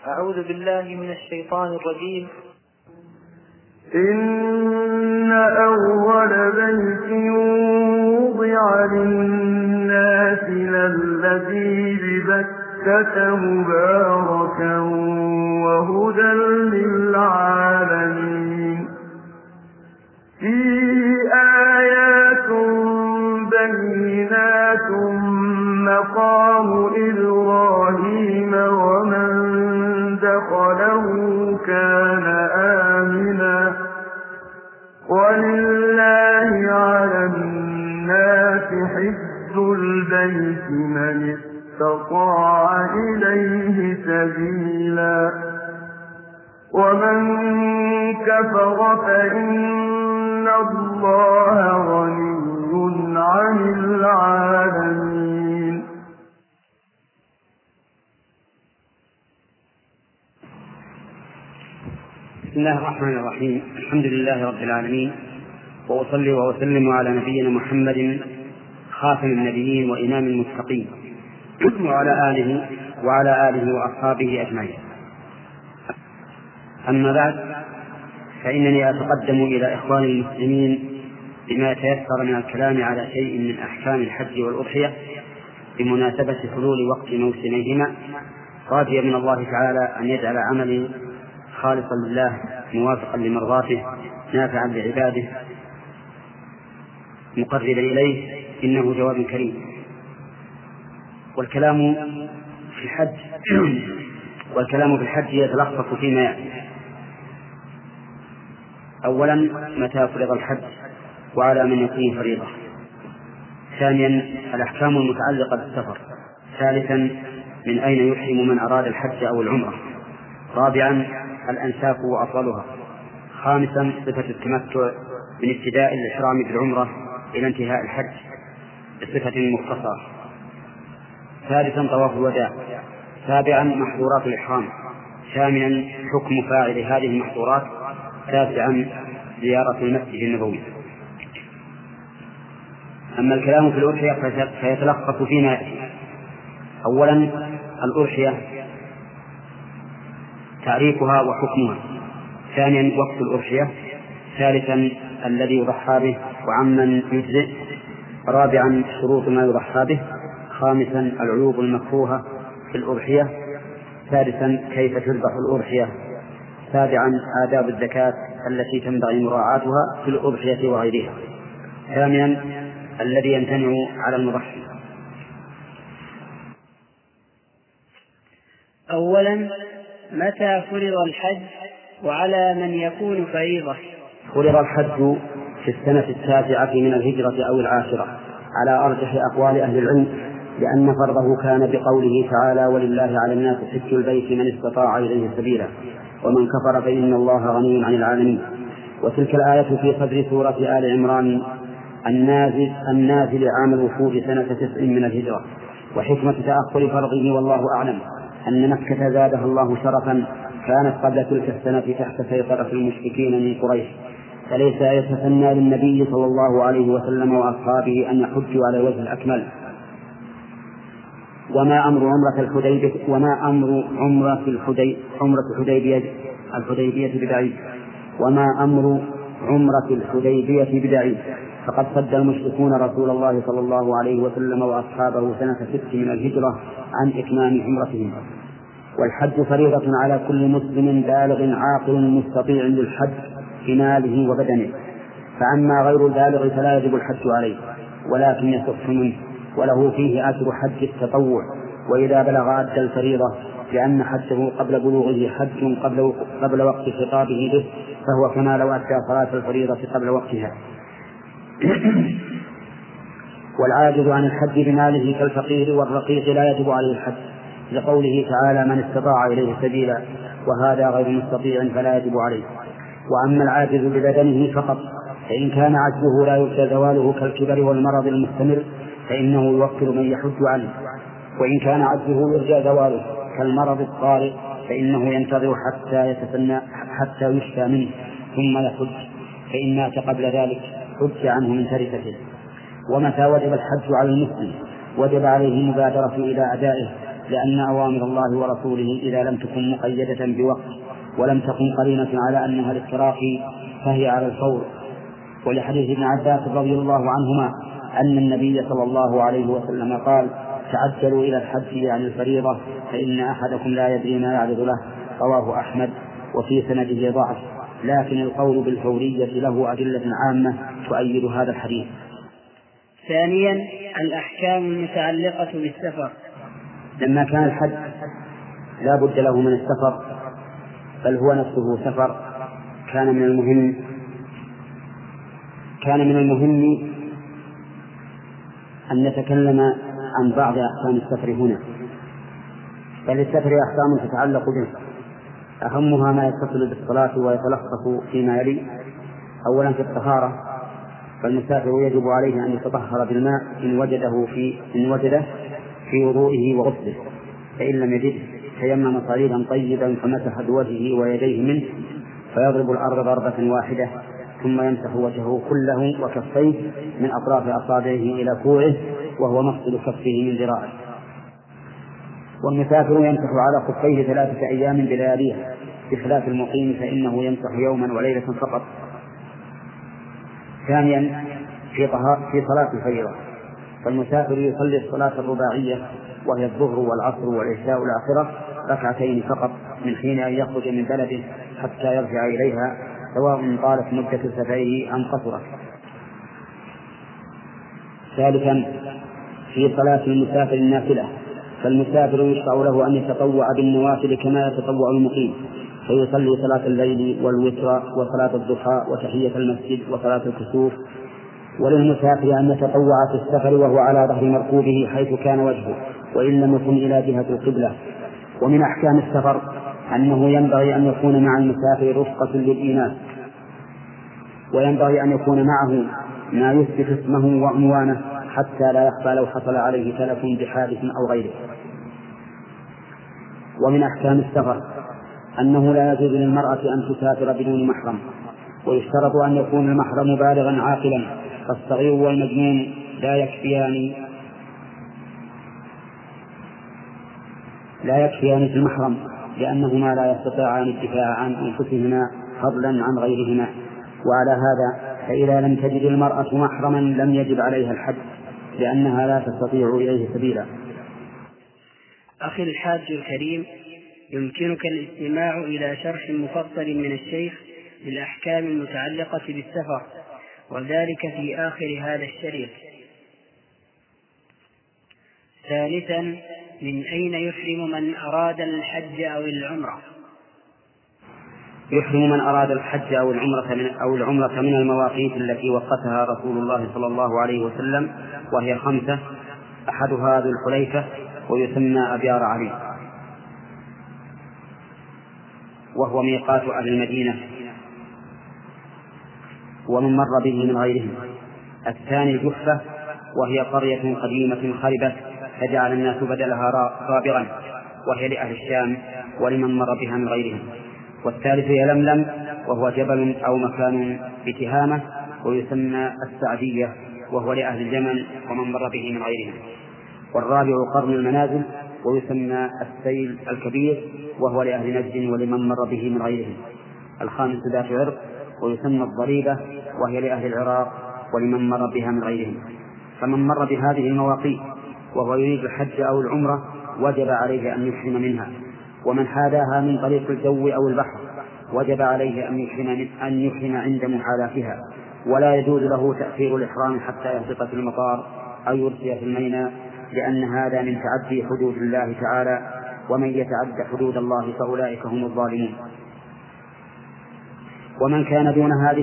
أعوذ بالله من الشيطان الرجيم. إن أول بيت وضع للناس للذي ببكة مباركا وهدى للعالمين فيه آيات بينات مقام إبراهيم ومن دخله كان آمنا ولله على الناس حج البيت من استطاع إليه سبيلا ومن كفر فإن الله غني عن العالمين. بسم الله الرحمن الرحيم. الحمد لله رب العالمين، وأصلي وأسلم على نبينا محمد خاتم النبيين وإمام المتقين وعلى آله وأصحابه أجمعين. أما بعد، فإنني أتقدم إلى إخواني المسلمين بما يتيسر من الكلام على شيء من أحكام الحج والأضحية بمناسبة حلول وقت موسميهما، راجيا من الله تعالى أن يجعل عملي خالصا لله موافقا لمرضاته نافعا لعباده مقربا إليه، إنه جواب كريم. والكلام في الحج يتلخص فيما يأتي: أولا، متى فرض الحج وعلى من يكون فريضة. ثانيا، الأحكام المتعلقة بالسفر. ثالثا، من أين يحرم من أراد الحج أو العمرة. رابعا، الأنساك وأفضلها. خامسا، صفة التمتع من ابتداء الإحرام بالعمرة إلى انتهاء الحج بصفة مختصرة. ثالثا، طواف الوداع. سابعا، محظورات الإحرام. ثامنا، حكم فاعل هذه المحظورات. تاسعا، زيارة المسجد النبوي. أما الكلام في الأضحية فيتلخص فيما يأتي: أولا، الأضحية تعريفها وحكمها. ثانيا، وقت الأضحية. ثالثا، الذي يضحى به وعمن يجزئ. رابعا، شروط ما يضحى به. خامسا، العيوب المكروهة في الأضحية. سادسا، كيف تذبح الأضحية. سابعا، آداب الزكاة التي تنبغي مراعاتها في الأضحية وغيرها. ثامنا، الذي يمتنع على المضحي. أولا، متى فرض الحج وعلى من يكون فريضة؟ فرض الحج في السنة 9 من الهجرة أو 10 على أرجح أقوال أهل العلم، لأن فرضه كان بقوله تعالى: ولله على الناس حج البيت من استطاع إليه سبيلا ومن كفر فإن الله غني عن العالمين. وتلك الآية في صدر سورة آل عمران النازل عام الوفود سنة 9 من الهجرة. وحكمة تأخر فرضه والله أعلم أن مكة زادها الله شرفا كانت قبل تلك السنة تحت سيطرة المشركين من قريش، فليس يتسنى للنبي صلى الله عليه وسلم وأصحابه أن يحجوا على الوجه الأكمل. وما أمر عمرة الحديبية بدعيد، فقد صد المشركون رسول الله صلى الله عليه وسلم وأصحابه سنة 6 من الهجرة عن إتمام عمرتهم. والحج فريضة على كل مسلم بالغ عاقل مستطيع للحج بماله وبدنه، فأما غير البالغ فلا يجب الحج عليه ولكن يصح منه، وله فيه أجر حج التطوع وإذا بلغ أدى الفريضة، لأن حجه قبل بلوغه حج قبل وقت خطابه به، فهو كما لو أدى صلاة الفريضة قبل وقتها. والعاجز عن الحج بماله كالفقير والرقيق لا يجب عليه الحج، لقوله تعالى: من استطاع إليه سبيلا، وهذا غير مستطيع فلا يجب عليه. وأما العاجز ببدنه فقط فإن كان عجزه لا يرجى زواله كالكبر والمرض المستمر فإنه يوكل من يحج عنه، وإن كان عجزه يرجى زواله كالمرض الطارئ فإنه ينتظر حتى يشفى منه ثم يحج، فإن مات قبل ذلك حج عنه من تركته. ومتى وجب الحج على المسلم وجب عليه المبادرة إلى أدائه لأن أوامر الله ورسوله إذا لم تكن مقيدة بوقت ولم تكن قرينة على أنها للتراخي فهي على الفور. ولحديث ابن عباس رضي الله عنهما أن النبي صلى الله عليه وسلم قال: تعجلوا إلى الحج عن الفريضة فإن أحدكم لا يدري ما يعرض له. رواه أحمد، وفي سنده ضعف، لكن القول بالفورية له أدلة عامة تؤيد هذا الحديث. ثانيا الأحكام المتعلقة بالسفر. لما كان الحج لا بد له من السفر، بل هو نفسه سفر، كان من المهم أن نتكلم عن بعض أحكام السفر هنا. فللسفر أحكام تتعلق به، أهمها ما يتصل بالصلاة ويتلخص فيما يلي. أولا في الطهارة، فالمسافر يجب عليه أن يتطهر بالماء إن وجده في وضوئه وغسله، فإن لم يجده تيمم صعيدا طيبا فمسح بوجهه ويديه منه، فيضرب الأرض ضربة واحدة ثم يمسح وجهه كله وكفيه من أطراف أصابعه إلى كوعه وهو مفصل كفه من ذراعه. والمسافر يمسح على خفيه 3 أيام بلياليها، بخلاف المقيم فإنه يمسح يوما وليلة فقط. ثانيا في صلاة الفريضة، فالمسافر يصلي الصلاة الرباعية وهي الظهر والعصر والعشاء الآخرة 2 فقط من حين أن يخرج من بلده حتى يرجع إليها، سواء طالت مدة سفره أم قصرت. ثالثا في صلاة المسافر النافلة، فالمسافر يشرع له أن يتطوع بالنوافل كما يتطوع المقيم، فيصلي صلاة الليل والوتر وصلاة الضحى وتحية المسجد وصلاة الكسوف. وللمسافر أن يتطوع في السفر وهو على ظهر مركوبه حيث كان وجهه وإن لم يكن إلى جهة القبلة. ومن أحكام السفر أنه ينبغي أن يكون مع المسافر رفقة للإناث، وينبغي أن يكون معه ما يثبت اسمه وعنوانه حتى لا يخفى لو حصل عليه تلف بحادث أو غيره. ومن أحكام السفر أنه لا يجوز للمرأة أن تسافر بدون محرم، ويشترط أن يكون المحرم بالغا عاقلا، فالصغير والمجنون لا يكفيان في المحرم، لأنهما لا يستطيعان الدفاع عن أنفسهما فضلا عن غيرهما. وعلى هذا فإذا لم تجد المرأة محرما لم يجب عليها الحج، لأنها لا تستطيع إليه سبيلا. أخي الحاج الكريم، يمكنك الاستماع إلى شرح مفصل من الشيخ للأحكام المتعلقة بالسفر، وذلك في آخر هذا الشريط. ثالثا من أين يحرم من أراد الحج أو العمرة؟ يحرم من أراد الحج أو العمرة من المواقيت التي وقتها رسول الله صلى الله عليه وسلم، وهي 5: أحدها ذو الحليفة ويسمى أبيار علي، وهو ميقات أهل المدينة ومن مر به من غيرهم. الثاني الجحفة، وهي قرية قديمة خربت فجعل الناس بدلها رابغا، وهي لأهل الشام ولمن مر بها من غيرهم. والثالث يلملم، وهو جبل أو مكان بتهامة ويسمى السعدية، وهو لأهل اليمن ومن مر به من غيرهم. والرابع قرن المنازل، ويسمى السيل الكبير، وهو لأهل نجد ولمن مر به من غيرهم. الخامس ذات عرق، ويسمى الضريبة، وهي لأهل العراق ولمن مر بها من غيرهم. فمن مر بهذه المواقيت وهو يريد الحج أو العمرة وجب عليه أن يحرم منها. ومن حاداها من طريق الجو أو البحر وجب عليه أن يحرم عند محاذاتها، ولا يجوز له تأخير الإحرام حتى يهبط في المطار أو يرسي في الميناء، لأن هذا من تعدي حدود الله تعالى، ومن يتعد حدود الله فأولئك هم الظالمون. ومن كان دون هذه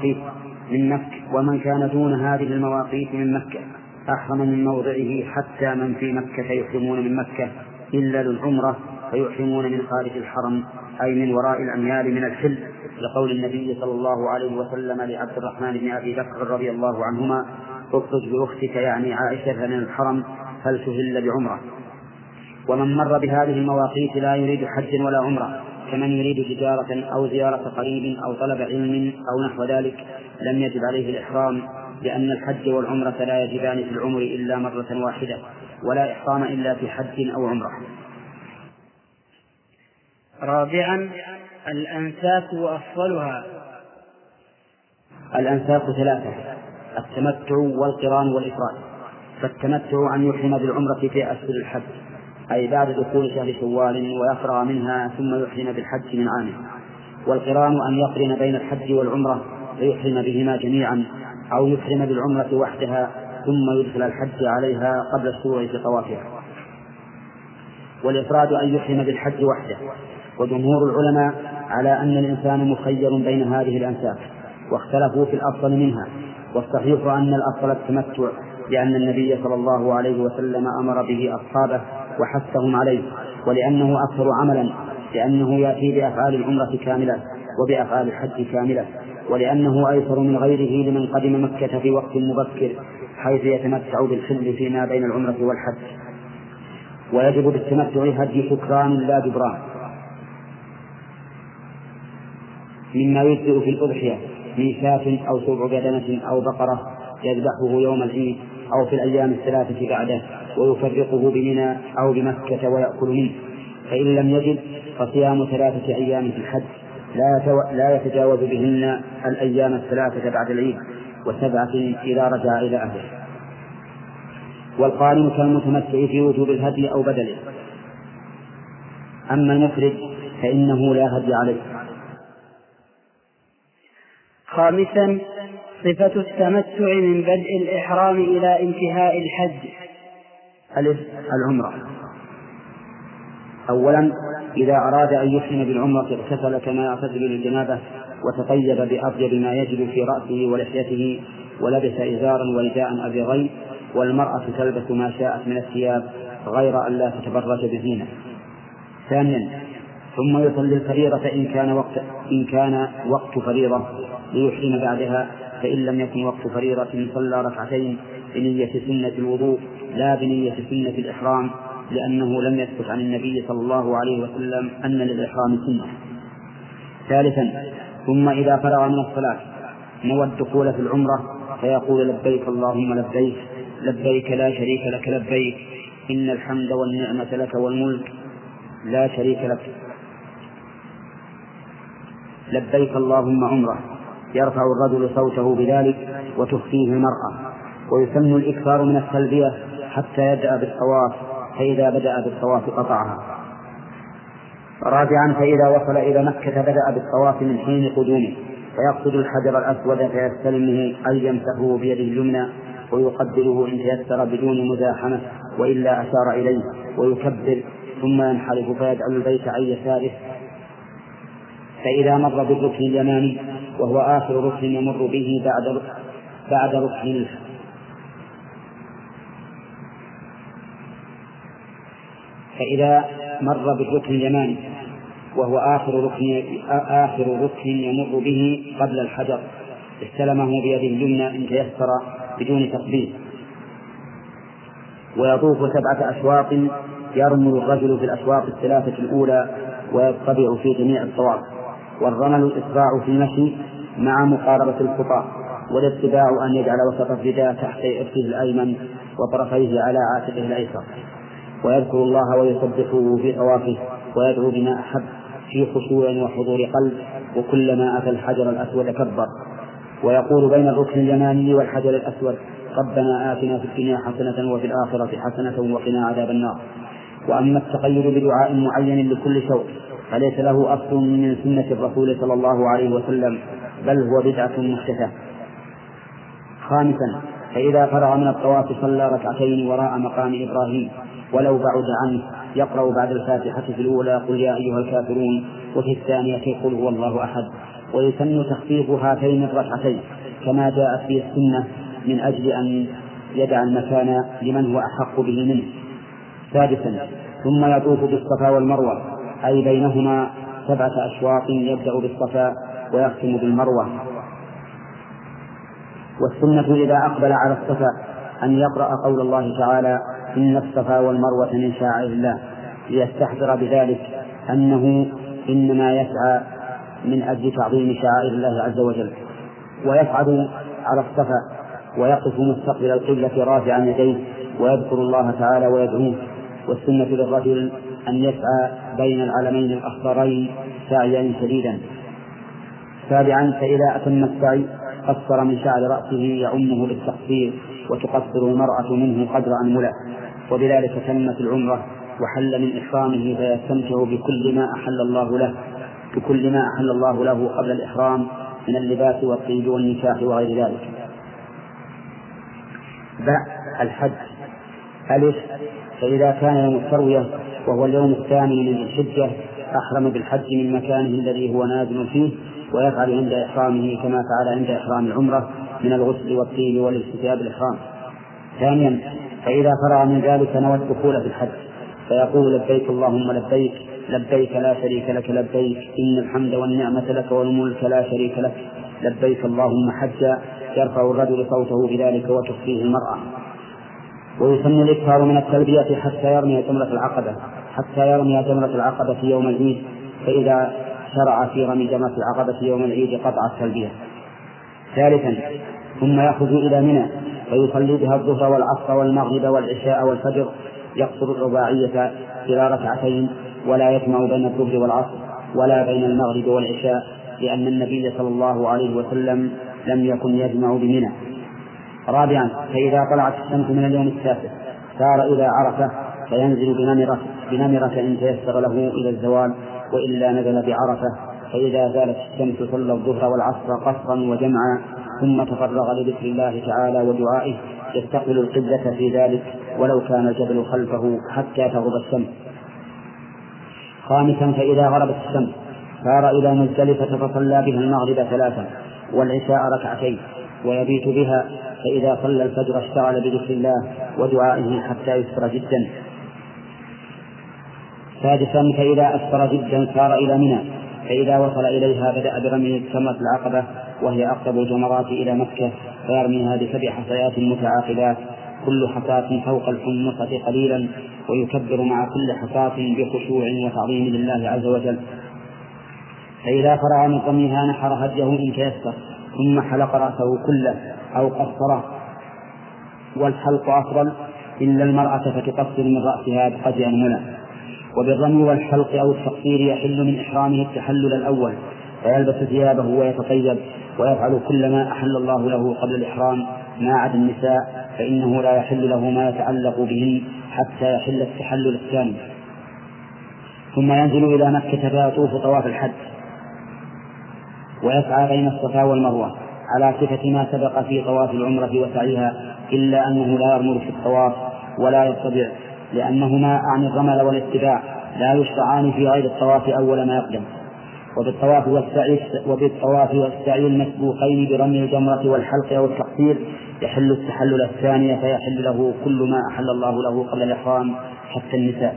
المواقيت من مكة أحرم من موضعه، حتى من في مكة يحرمون من مكة إلا للعمرة فيحرمون من خارج الحرم، أي من وراء الأميال من الحل، لقول النبي صلى الله عليه وسلم لعبد الرحمن بن أبي بكر رضي الله عنهما: اخرج بأختك يعني عائشة من الحرم فلتهل بعمرة. ومن مر بهذه المواقيت لا يريد حجا ولا عمرة، كمن يريد تجارة أو زيارة قريب أو طلب علم أو نحو ذلك لم يجب عليه الإحرام، لأن الحج والعمرة لا يجبان في العمر إلا مرة واحدة، ولا إحرام إلا في حج أو عمرة. رابعا الأنساك وأفضلها. الأنساك ثلاثة: التمتع والقران والإفراد. فالتمتع أن يحرم بالعمرة في أشهر الحج، أي بعد دخول شهر شوال ويفرغ منها ثم يحرم بالحج من عامه. والقران أن يقرن بين الحج والعمرة فيحرم بهما جميعا، أو يحرم بالعمرة وحدها ثم يدخل الحج عليها قبل الشروع في طوافها. والإفراد أن يحرم بالحج وحده. وجمهور العلماء على أن الإنسان مخير بين هذه الأنساك، واختلفوا في الأفضل منها، والصحيح أن الأفضل التمتع، لأن النبي صلى الله عليه وسلم أمر به أصحابه وحثهم عليه، ولأنه أكثر عملا، لأنه يأتي بأفعال العمرة كاملة وبأفعال الحج كاملة، ولأنه أيسر من غيره لمن قدم مكة في وقت مبكر حيث يتمتع بالحل فيما بين العمرة والحج. ويجب بالتمتع هدي شكران لا جبران، مما يجزئ في الأضحية من شاة أو سبع بدنة أو بقرة يذبحه يوم العيد أو في الأيام الثلاثة بعده، ويفرقه بمنى أو بمكة ويأكل منه. فإن لم يجد فصيام 3 أيام في الحج لا يتجاوز بهن الأيام الثلاثة بعد العيد، و7 إذا رجع إلى أهله. والقارن كالمتمتع في وجوب الهدي أو بدله. أما المفرد فإنه لا هدي عليه. خامسا صفة التمتع من بدء الإحرام إلى انتهاء الحج. العمرة. أولا إذا أراد أن يحرم بالعمرة اغتسل كما يغتسل للجنابة، وتطيب بأطيب ما يجد في رأسه ولحيته، ولبس إزارا ورداء أبيضين، والمرأة تلبس ما شاءت من الثياب غير أن لا تتبرج بزينة. ثانيا ثم يصلي الفريضة إن كان وقت فريضة ليحرم بعدها، فإن لم يكن وقت فريضة صلى ركعتين بنية سنة الوضوء لا بنية سنة الإحرام، لأنه لم يثبت عن النبي صلى الله عليه وسلم أن للإحرام سنة. ثالثا ثم إذا فرغ من الصلاة نوى الدخول في العمرة فيقول لبيك اللهم لبيك، لبيك لا شريك لك لبيك، إن الحمد والنعمة لك والملك لا شريك لك. لبيك اللهم عمرة، يرفع الرجل صوته بذلك وتخفيه المرأة. ويسن الإكثار من التلبية حتى يبدأ بالطواف، فإذا بدأ بالطواف قطعها. رابعا فإذا وصل إلى مكة بدأ بالطواف من حين قدومه، فيقصد الحجر الأسود فيستلمه أي يمسحه بيده اليمنى ويقبله إن تيسر بدون مزاحمة، وإلا أشار إليه، ويكبر ثم ينحرف فيدعو البيت عن يساره. فإذا مر بالركن اليماني وهو آخر ركن يمر به بعد ركن فإذا مر بالركن اليماني وهو آخر ركن يمر به قبل الحجر استلمه بيده اليمنى إن تيسر بدون تقبيل. ويطوف 7 أشواط يرمل الرجل في الأشواط 3 الأولى ويطبع في جميع الطواف. والرمل الإسراع في المشي مع مقاربة الخطى، والاتباع أن يجعل وسط الرداء تحت إرثه الأيمن وطرفيه على عاتقه الأيسر، ويذكر الله ويسبحه في طوافه، ويدعو بما أحب في خشوع وحضور قلب، وكلما أتى الحجر الأسود كبر، ويقول بين الركن اليماني والحجر الأسود ربنا آتنا في الدنيا حسنة وفي الآخرة حسنة وقنا عذاب النار. وأما التقيد بدعاء معين لكل شوق فليس له أصل من سنة الرسول صلى الله عليه وسلم، بل هو بدعة محدثة. خامسا فإذا فرغ من الطواف صلى ركعتين وراء مقام إبراهيم ولو بعد عنه، يقرأ بعد الفاتحة في الأولى قل يا أيها الكافرون، وفي الثانية قل هو الله أحد. ويسن تخفيف هاتين الركعتين كما جاءت به السنة من أجل أن يدع المكان لمن هو أحق به منه. سادسا ثم يطوف بالصفا والمروة، أي بينهما 7 أشواط يبدأ بالصفا ويختم بالمروة. والسنة إذا أقبل على الصفا أن يقرأ قول الله تعالى إن الصفا والمروة من شعائر الله، ليستحضر بذلك أنه إنما يسعى من أجل تعظيم شعائر الله عز وجل. ويصعد على الصفا ويقف مستقبل القبلة رافعا يديه ويذكر الله تعالى ويدعوه. والسنة للرجل أن يسعى بين العلمين الأخضرين سعيا شديدا. سابعا فإذا أتم السعي قصر من شعر رأسه يعمه بالتقصير، وتقصر المرأة منه قدر أنملة، وبذلك تمت العمرة وحل من إحرامه، فيستمتع بكل ما أحل الله له قبل الإحرام من اللباس والطيب والنكاح وغير ذلك. الحج. ألف فإذا كان يوم التروية وهو اليوم الثاني من الحجة أحرم بالحج من مكانه الذي هو نازل فيه، ويفعل عند إحرامه كما فعل عند إحرام العمرة من الغسل والطيب والاستتياب الإحرام. ثانيا فإذا فرغ من ذلك نوى الدخول في الحج، فيقول لبيك اللهم لبيك لبيك لا شريك لك لبيك إن الحمد والنعمة لك والملك لا شريك لك لبيك اللهم حجا. يرفع الرجل صوته بذلك وتخفيه المرأة. ويسن الإكثار من التلبية حتى يرمي جمرة العقبة في يوم العيد، فإذا شرع في رمي جمرة العقبة في يوم العيد قطع التلبية. ثالثا ثم يخرج إلى منى فيصلي بها الظهر والعصر والمغرب والعشاء والفجر، يقصر الرباعية إلى ركعتين، ولا يجمع بين الظهر والعصر ولا بين المغرب والعشاء، لأن النبي صلى الله عليه وسلم لم يكن يجمع بمنى. رابعا فإذا طلعت الشمس من اليوم التاسع سار إلى عرفة، فينزل بنمرة إن تيسر له إلى الزوال، وإلا نزل بعرفة، فإذا زالت الشمس صلى الظهر والعصر قصرا وجمعا، ثم تفرغ لذكر الله تعالى ودعائه، يستقبل القبلة في ذلك ولو كان الجبل خلفه حتى تغرب الشمس. خامسا فإذا غربت الشمس سار إلى مزدلفة فصلى بها المغرب 3 والعشاء 2 ويبيت بها، فإذا صلى الفجر اشتغل بذكر الله ودعائه حتى يسفر جدا. سادسا فإذا أسفر جدا سار إلى منى، فإذا وصل إليها بدأ برمي جمرة العقبة، وهي أقرب الجمرات إلى مكة، فيرميها ب7 حصيات متعاقبات كل حصاة فوق الحمصة قليلا، ويكبر مع كل حصاة بخشوع وتعظيم لله عز وجل. فإذا فرغ من رميها نحر هديه إن تيسر، ثم حلق رأسه كله أو قصره، والحلق أفضل إلا المرأة فتقصر من رأسها بقدر أنملة. وبالرمي والحلق أو التقصير يحل من إحرامه التحلل الأول، فيلبس ثيابه ويتطيب ويفعل كل ما أحل الله له قبل الإحرام ما عدا النساء، فإنه لا يحل له ما يتعلق بهن حتى يحل التحلل الثاني. ثم ينزل إلى مكة فيطوف طواف الحج، ويسعى بين الصفا والمروة على صفة ما سبق في طواف العمرة وسعيها، إلا أنه لا يرمل في الطواف ولا يتبع، لأنهما عن الرمل والاتباع لا يشرعان في غير الطواف أول ما يقدم. وبالطواف والسعي المسبوقين برمي الجمرة والحلق أو التقصير يحل التحلل الثاني، فيحل له كل ما أحل الله له قبل الإحرام حتى النساء.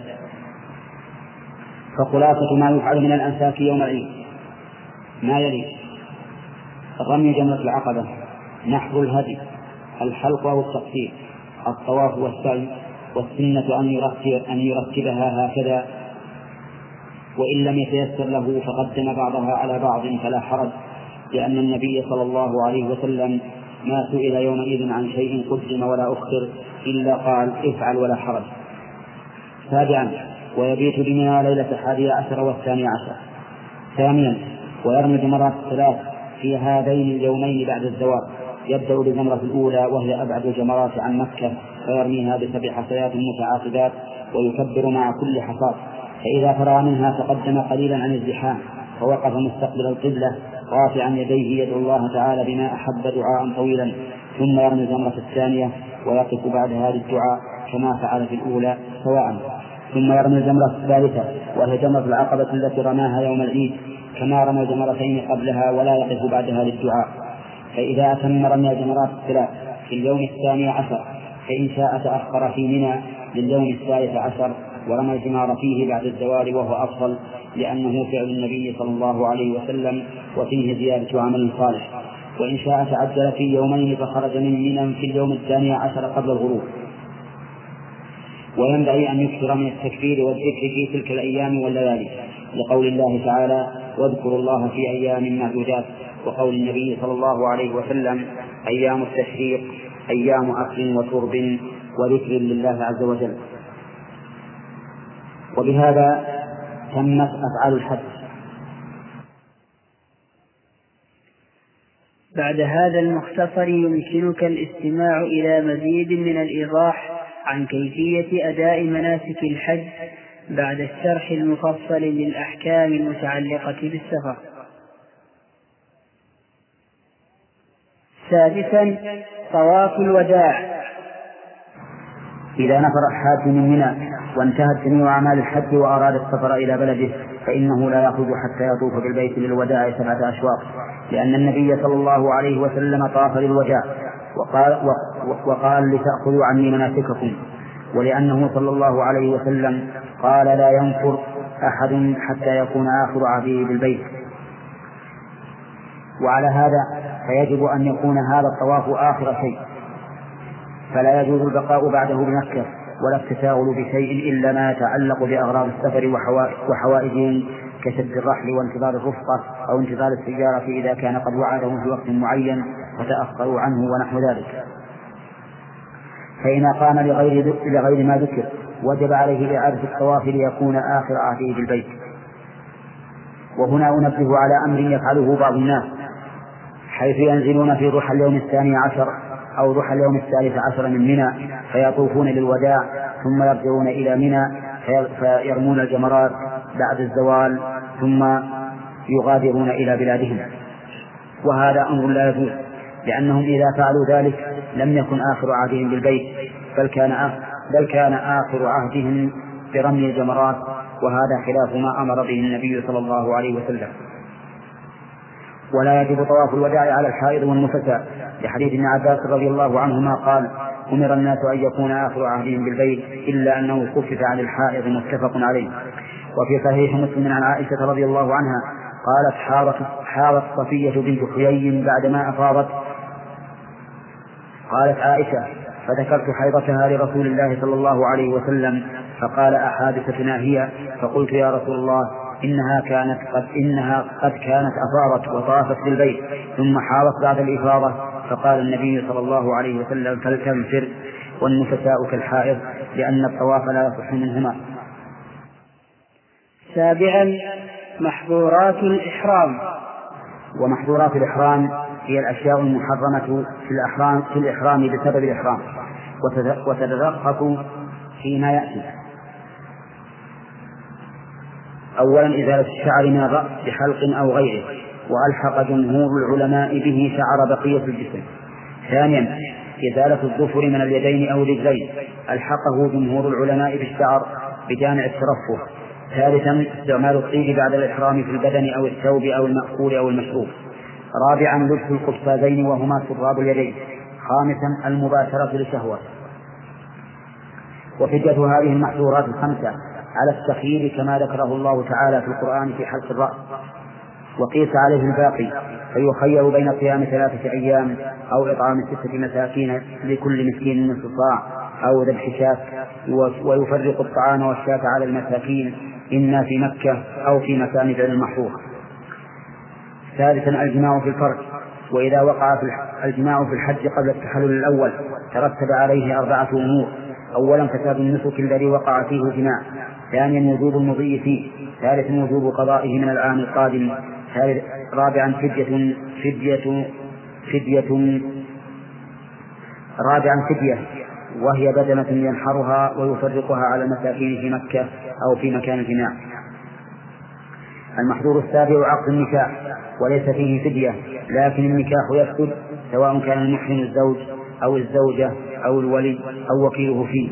فخلاصة ما يفعل من الأنساك يوم العيد ما يلي: رمي جمرة العقبة، نحر الهدي، الحلق أو التقصير، الطواف والسعي، والسنة أن يرتبها هكذا، وإن لم يتيسر له فقدم بعضها على بعض فلا حرج، لأن النبي صلى الله عليه وسلم ما سئل يومئذ عن شيء قدم ولا أخر إلا قال افعل ولا حرج. سابعا ويبيت بمنى ليلة 11 و12. ثانيا ويرمي الجمرات 3 في هذين اليومين بعد الزوال، يبدأ بالجمرة الأولى وهي أبعد الجمرات عن مكة، فيرميها ب7 حصيات متعاقبات ويكبر مع كل حصاة، فإذا فرغ منها تقدم قليلا عن الزحام فوقف مستقبل القبلة رافعا يديه يدعو الله تعالى بما أحب دعاء طويلا، ثم يرمي الجمرة الثانية ويقف بعد هذا الدعاء كما فعل في الأولى سواء، ثم يرمي الجمرة الثالثة وهي جمرة العقبة التي رماها يوم العيد كما رمى الجمرتين قبلها ولا يقف بعد هذا الدعاء. فإذا أتم رمي الجمرات 3 في اليوم 12 فإن شاء تأخر في منى لليوم 13 ورمى الجمار فيه بعد الزوال، وهو أفضل لأنه فعل النبي صلى الله عليه وسلم وفيه زيادة عمل صالح. وإن شاء تعجل في يومين فخرج من منى في اليوم 12 قبل الغروب. وينبغي أن يكثر من التكبير والذكر في تلك الأيام والليالي، لقول الله تعالى واذكروا الله في أيام معدودات، وقول النبي صلى الله عليه وسلم أيام التشريق أيام أكل وشرب وذكر لله عز وجل. وبهذا تمت أفعال الحج. بعد هذا المختصر يمكنك الاستماع إلى مزيد من الإيضاح عن كيفية أداء مناسك الحج بعد الشرح المفصل للأحكام المتعلقة بالسفر. سادسا، طواف الوداع. إذا نفر الحاج من منى وانتهت جميع أعمال الحج وأراد السفر إلى بلده فإنه لا يخرج حتى يطوف بالبيت للوداع 7 أشواط، لأن النبي صلى الله عليه وسلم طاف للوداع وقال لتأخذوا عني مناسككم، ولأنه صلى الله عليه وسلم قال لا ينفر أحد حتى يكون آخر عهده بالبيت. وعلى هذا فيجب أن يكون هذا الطواف آخر شيء، فلا يجوز البقاء بعده بمكة ولا التشاغل بشيء إلا ما يتعلق بأغراض السفر وحوائجه كشد الرحل وانتظار الرفقة أو انتظار السيارة إذا كان قد وعدهم في وقت معين فتأخروا عنه ونحو ذلك. فإن قام لغير ما ذكر وجب عليه إعادة الطواف ليكون آخر عهده بالبيت. وهنا أنبه على أمر يفعله بعض الناس، حيث ينزلون في ضحى اليوم 12 أو ضحى اليوم 13 من منى فيطوفون للوداع ثم يرجعون إلى منى فيرمون الجمرات بعد الزوال ثم يغادرون إلى بلادهم، وهذا أمر لا يجوز، لأنهم إذا فعلوا ذلك لم يكن آخر عهدهم بالبيت بل كان آخر عهدهم برمي الجمرات، وهذا خلاف ما أمر به النبي صلى الله عليه وسلم. ولا يجب طواف الوداع على الحائض والنفساء، لحديث ابن عباس رضي الله عنهما قال أمر الناس أن يكون آخر عهدهم بالبيت إلا أنه خفف عن الحائض، متفق عليه. وفي صحيح مسلم عن عائشة رضي الله عنها قالت حارت صفية بنت حيي بعدما أفاضت، قالت عائشة فذكرت حيضتها لرسول الله صلى الله عليه وسلم فقال أحادثتنا هي؟ فقلت يا رسول الله إنها قد كانت أفاضت وطافت بالبيت ثم حاضت بعد الإفاضة، فقال النبي صلى الله عليه وسلم فلتنفر والنفساء كالحائض لأن الطواف لا يصح منهما. سابعا، محظورات الإحرام. ومحظورات الإحرام هي الأشياء المحرمة في الإحرام بسبب الإحرام، وتتلخص فيما يأتي. أولا إزالة الشعر من الرأس بحلق أو غيره، وألحق جمهور العلماء به شعر بقية الجسم. ثانيا إزالة الظفر من اليدين أو الرجلين، ألحقه جمهور العلماء بالشعر بجامع الترفه. ثالثا استعمال الطيب بعد الإحرام في البدن أو الثوب أو المأكول أو المشروب. رابعا لبس القفازين وهما سراب اليدين. خامسا المباشرة للشهوة. وحجة هذه المحظورات الخمسة على التخيير كما ذكره الله تعالى في القرآن في حلق الرأس، وقيس عليه الباقي فيخير بين صيام 3 أيام أو إطعام 6 مساكين لكل مسكين نصف صاع أو ذبح شاة، ويفرق الطعام والشاة على المساكين إما في مكة أو في مكان غير المحظور. ثالثا الجماع في الفرج، وإذا وقع الجماع في الحج قبل التحلل الأول ترتب عليه 4 أمور. أولا فساد النسك الذي وقع فيه جماع. ثانيا وجوب المضي فيه. ثالثا وجوب قضائه من العام القادم. رابعا فدية وهي بدنة ينحرها ويفرقها على المساكين في مكة أو في مكان الجماع. المحظور السابع عقد النكاح، وليس فيه فدية، لكن النكاح يفسد سواء كان المحرم الزوج أو الزوجة أو الولي أو وكيله فيه.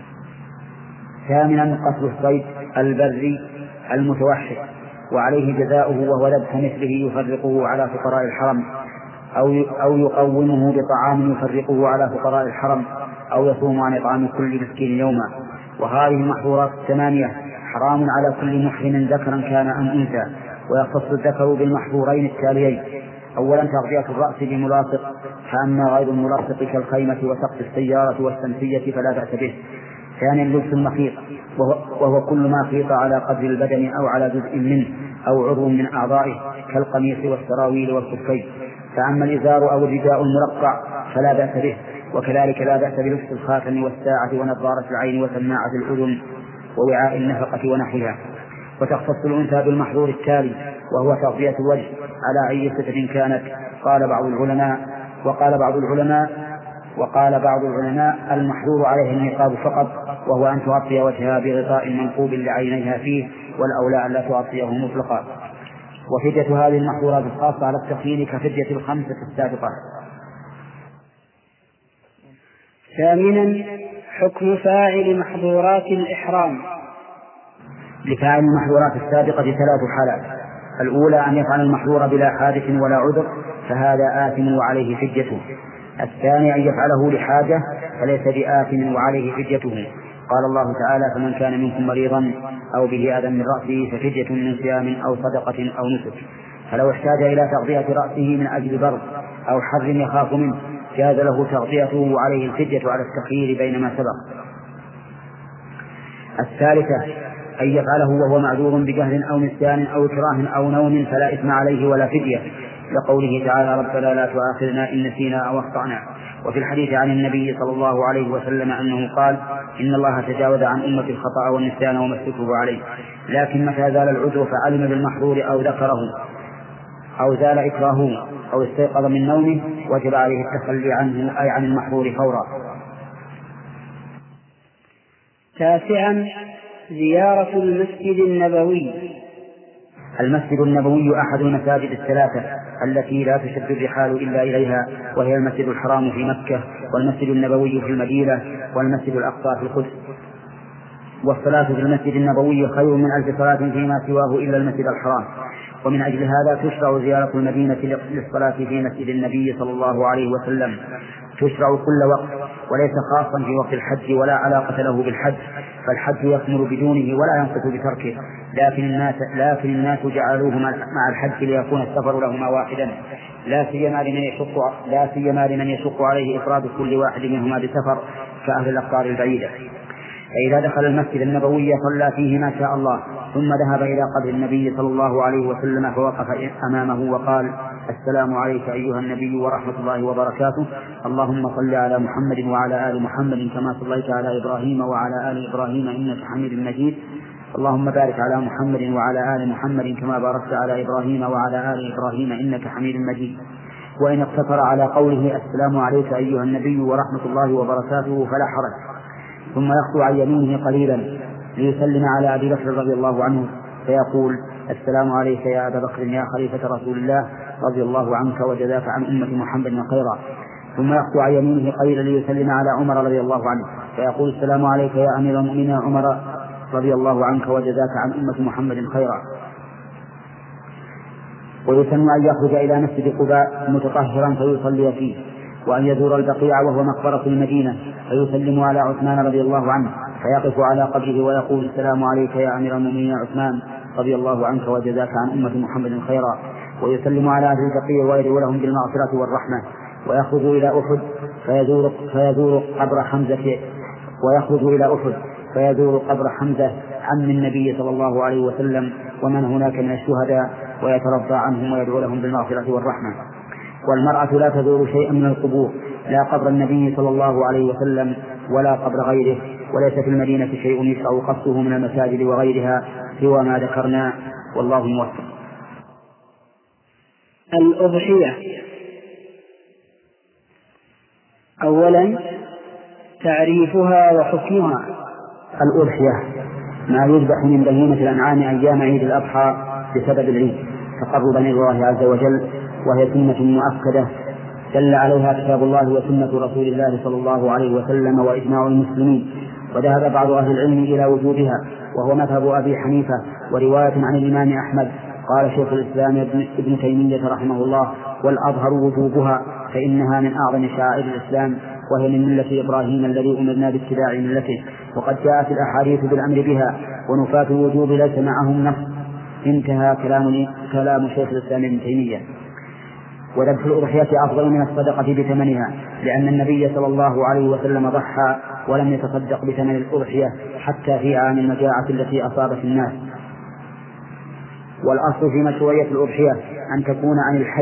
ثامنا قتل الصيد البري المتوحش، وعليه جزاؤه وهو ذبح مثله يفرقه على فقراء الحرم أو يقومه بطعام يفرقه على فقراء الحرم أو يصوم عن إطعام كل مسكين يوما. وهذه المحظورات 8 حرام على كل محرم ذكرا كان أم أنثى، ويختص الذكر بالمحظورين التاليين. أولا تغطية الرأس بملاصق، فأما غير الملاصق كالخيمة وسقف السيارة والسمسية فلا بأس به. ثانيا لبس المخيط، وهو كل ما خيط على قدر البدن أو على جزء منه أو عضو من أعضائه كالقميص والسراويل والخفين. فأما الإزار أو الرداء المرقع فلا بأس به، وكذلك لا بأس بلبس الخاتم والساعة ونظارة العين وسماعة الأذن ووعاء النفقة ونحوها. وتختص الأنثى بالمحظور التالي وهو تغطية الوجه على أي ستر كانت. وقال بعض العلماء المحظور عليه النقاب فقط، وهو أن تغطي وجهها بغطاء منقوب لعينيها فيه، والأولى أن لا تغطيه مطلقا. وفدية هذه المحظورات الخاصة على التخيير كفدية الخمسة السابقة. ثامنا حكم فاعل محظورات الإحرام. لفاعل المحظورات السابقة 3 حالات: الأولى أن يفعل المحظور بلا حادث ولا عذر فهذا آثم وعليه فديته. الثاني أن يفعله لحاجة فليس بآثم وعليه فديته. قال الله تعالى: فمن كان منكم مريضا أو به أذى من رأسه ففدية من صيام أو صدقة أو نسك. فلو احتاج إلى تغطية رأسه من أجل برد أو حر يخاف منه جاز له تغطيته وعليه الفدية على التخيير بين ما سبق. الثالثة أن يفعله وهو معذور بجهل أو نسيان أو إكراه أو نوم فلا إثم عليه ولا فدية، لقوله تعالى: ربنا لا تؤاخذنا إن نسينا أو أخطأنا. وفي الحديث عن النبي صلى الله عليه وسلم أنه قال: إن الله تجاوز عن أمة الخطأ والنسيان وما استكرهوا عليه. لكن متى زال العذر فعلم بالمحظور أو ذكره أو زال إكراهه أو استيقظ من نومه وجب عليه التخلي عنه أي عن المحظور فورا. تاسعا زيارة المسجد النبوي. المسجد النبوي أحد المساجد الثلاثة التي لا تشد الرحال إلا إليها، وهي المسجد الحرام في مكة، والمسجد النبوي في المدينة، والمسجد الأقصى في القدس. والصلاة في المسجد النبوي خير من 1000 صلاة فيما سواه إلا المسجد الحرام. ومن أجل هذا تشرع زيارة المدينة للصلاة في مسجد النبي صلى الله عليه وسلم، تشرع كل وقت وليس خاصا في وقت الحج ولا علاقة له بالحج، فالحج يكمل بدونه ولا ينقص بتركه، لكن الناس جعلوه مع الحج ليكون السفر لهما واحدا، لا سيما لمن يشق عليه إفراد كل واحد منهما بسفر كأهل الأقطار البعيدة. فإذا دخل المسجد النبوي صلى فيه ما شاء الله، ثم ذهب إلى قبر النبي صلى الله عليه وسلم فوقف أمامه وقال: السلام عليك أيها النبي ورحمة الله وبركاته، اللهم صل على محمد وعلى آل محمد كما صليت على إبراهيم وعلى آل إبراهيم إنك حميد مجيد، اللهم بارك على محمد وعلى آل محمد كما باركت على إبراهيم وعلى آل إبراهيم إنك حميد مجيد. وإن اقتصر على قوله السلام عليك أيها النبي ورحمة الله وبركاته فلا حرج، ثم يخطو عن يمينه قليلا ليسلم على أبي بكر رضي الله عنه فيقول: السلام عليك يا أبا بكر يا خليفة رسول الله رضي الله عنك وجزاك عن أمة محمد خيرا. ثم يخطو عن يمينه قليلا ليسلم على عمر رضي الله عنه فيقول: السلام عليك يا أمير المؤمنين عمر رضي الله عنك وجزاك عن أمة محمد خيرا. ويسن أن يخرج إلى مسجد قباء متطهرا فيصلي فيه، وأن يزور البقيع وهو مقبرة المدينة فيسلم على عثمان رضي الله عنه فيقف على قبره ويقول: السلام عليك يا أمير المؤمنين عثمان رضي الله عنك وجزاك عن أمة محمد خيرا. ويسلم على أهل البقيع ويدعو لهم بالمغفرة والرحمة. ويخرج إلى أحد فيزور قبر حمزة عم النبي صلى الله عليه وسلم ومن هناك من الشهداء ويترضى عنهم ويدعو لهم بالمغفرة والرحمة. والمرأة لا تزور شيئا من القبور، لا قبر النبي صلى الله عليه وسلم ولا قبر غيره، وليس في المدينة شيء يشرع قصده من المساجد وغيرها سوى ما ذكرنا، والله موفق. الأضحية. أولا تعريفها وحكمها. الأضحية ما يذبح من بهيمة الأنعام أيام عيد الأضحى بسبب العيد تقربا إلى الله عز وجل، وهي سنة مؤكدة دل عليها كتاب الله وسنة رسول الله صلى الله عليه وسلم وإجماع المسلمين. وذهب بعض أهل العلم إلى وجوبها وهو مذهب أبي حنيفة ورواية عن الإمام أحمد. قال شيخ الإسلام ابن تيمية رحمه الله: والأظهر وجوبها فإنها من أعظم شعائر الإسلام، وهي من ملة إبراهيم الذي أمرنا باتباع ملته، وقد جاءت الأحاديث بالأمر بها، ونفاة الوجوب ليس معهم نص. انتهى كلام شيخ الإسلام ابن تيمية. وذبح الأضحية أفضل من الصدقة بثمنها، لأن النبي صلى الله عليه وسلم ضحى ولم يتصدق بثمن الأضحية حتى في عام المجاعة التي أصابت الناس. والأصل في مشروعية الأضحية أن تكون عن الحي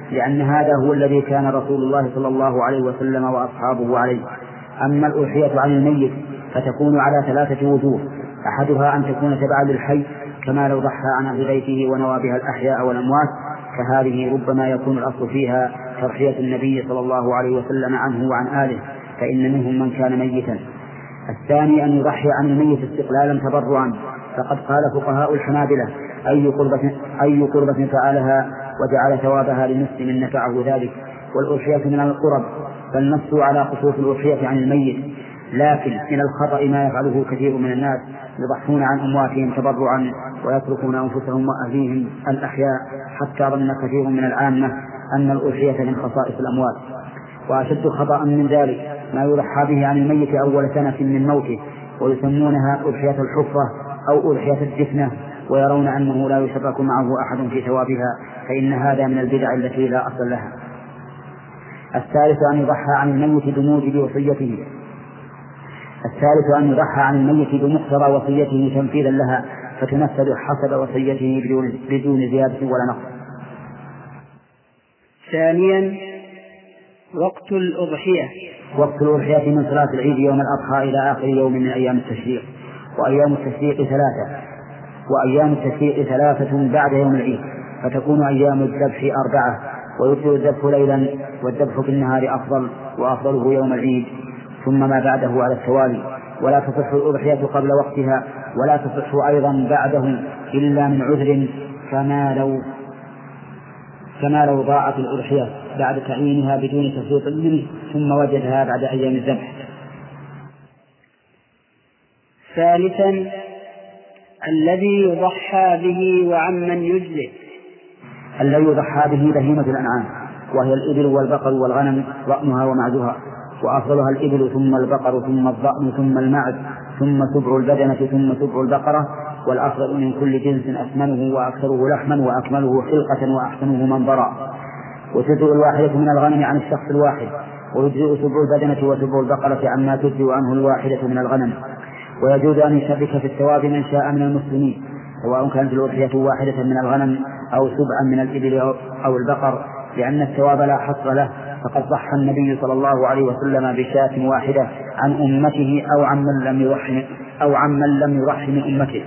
لأن هذا هو الذي كان رسول الله صلى الله عليه وسلم وأصحابه عليه. أما الأضحية عن الميت فتكون على 3 وجوه: أحدها أن تكون تبعا للحي، كما لو ضحى عن أهل بيته ونوى بها الأحياء والأموات، فهذه ربما يكون الأصل فيها تضحية النبي صلى الله عليه وسلم عنه وعن آله، فإن منهم من كان ميتا. الثاني أن يضحي عن الميت استقلالا تبرعا، فقد قال فقهاء الحنابلة: أي قربة فعلها وجعل ثوابها لمسلم نفعه ذلك. والأضحية من القرب، فالنص على خصوص الأضحية عن الميت، لكن من الخطأ ما يفعله كثير من الناس، يضحون عن أمواتهم تبرعا ويتركون أنفسهم وأهليهم الأحياء، حتى ظن كثير من العامة أن الأضحية من خصائص الأموات. وأشد خطأ من ذلك ما يضحى به عن الميت أول سنة من موته، ويسمونها أضحية الحفرة أو أضحية الدفنة، ويرون أنه لا يشرك معه أحد في ثوابها، فإن هذا من البدع التي لا أصل لها. الثالث أن يضحى عن الميت بموجب وصيته. الثالث أن يضحى عن الميت بمقتضى وصيته تنفيذا لها، فتنفذ حسب وصيته بدون زيادة ولا نقص. ثانيا وقت الأضحية. وقت الأضحية من صلاة العيد يوم الأضحى إلى آخر يوم من أيام التشريق. وأيام التشريق 3 بعد يوم العيد، فتكون أيام الذبح 4، ويبدأ الذبح ليلا، والذبح في النهار أفضل، وأفضله يوم العيد، ثم ما بعده على التوالي. ولا تصح الأضحية قبل وقتها، ولا تصح أيضا بعده إلا من عذر، كما لو ضاعت الأضحية بعد تعيينها بدون تفريط منه ثم وجدها بعد أيام الذبح. ثالثا الذي يضحى به وعمن يجزئ. الذي يضحى به بهيمة الأنعام، وهي الإبل والبقر والغنم ضأنها ومعزها، وأفضلها الإبل ثم البقر ثم الضأن ثم المعز ثم سبع البدنة ثم سبع البقرة، والأفضل من كل جنس أثمنه وأكثره لحما وأكمله خلقة وأحسنه منظرا. وتجزئ الواحدة من الغنم عن الشخص الواحد، ويجزئ سبع البدنة وسبع البقرة عما تجزئ عنه الواحدة من الغنم. ويجوز أن يشرك في الثواب من شاء من المسلمين، سواء كانت الأضحية واحدة من الغنم أو سبعا من الإبل أو البقر، لأن الثواب لا حصر له. فقد ضحى النبي صلى الله عليه وسلم بشاة واحدة عن أمته أو عمن لم يضح من أمته.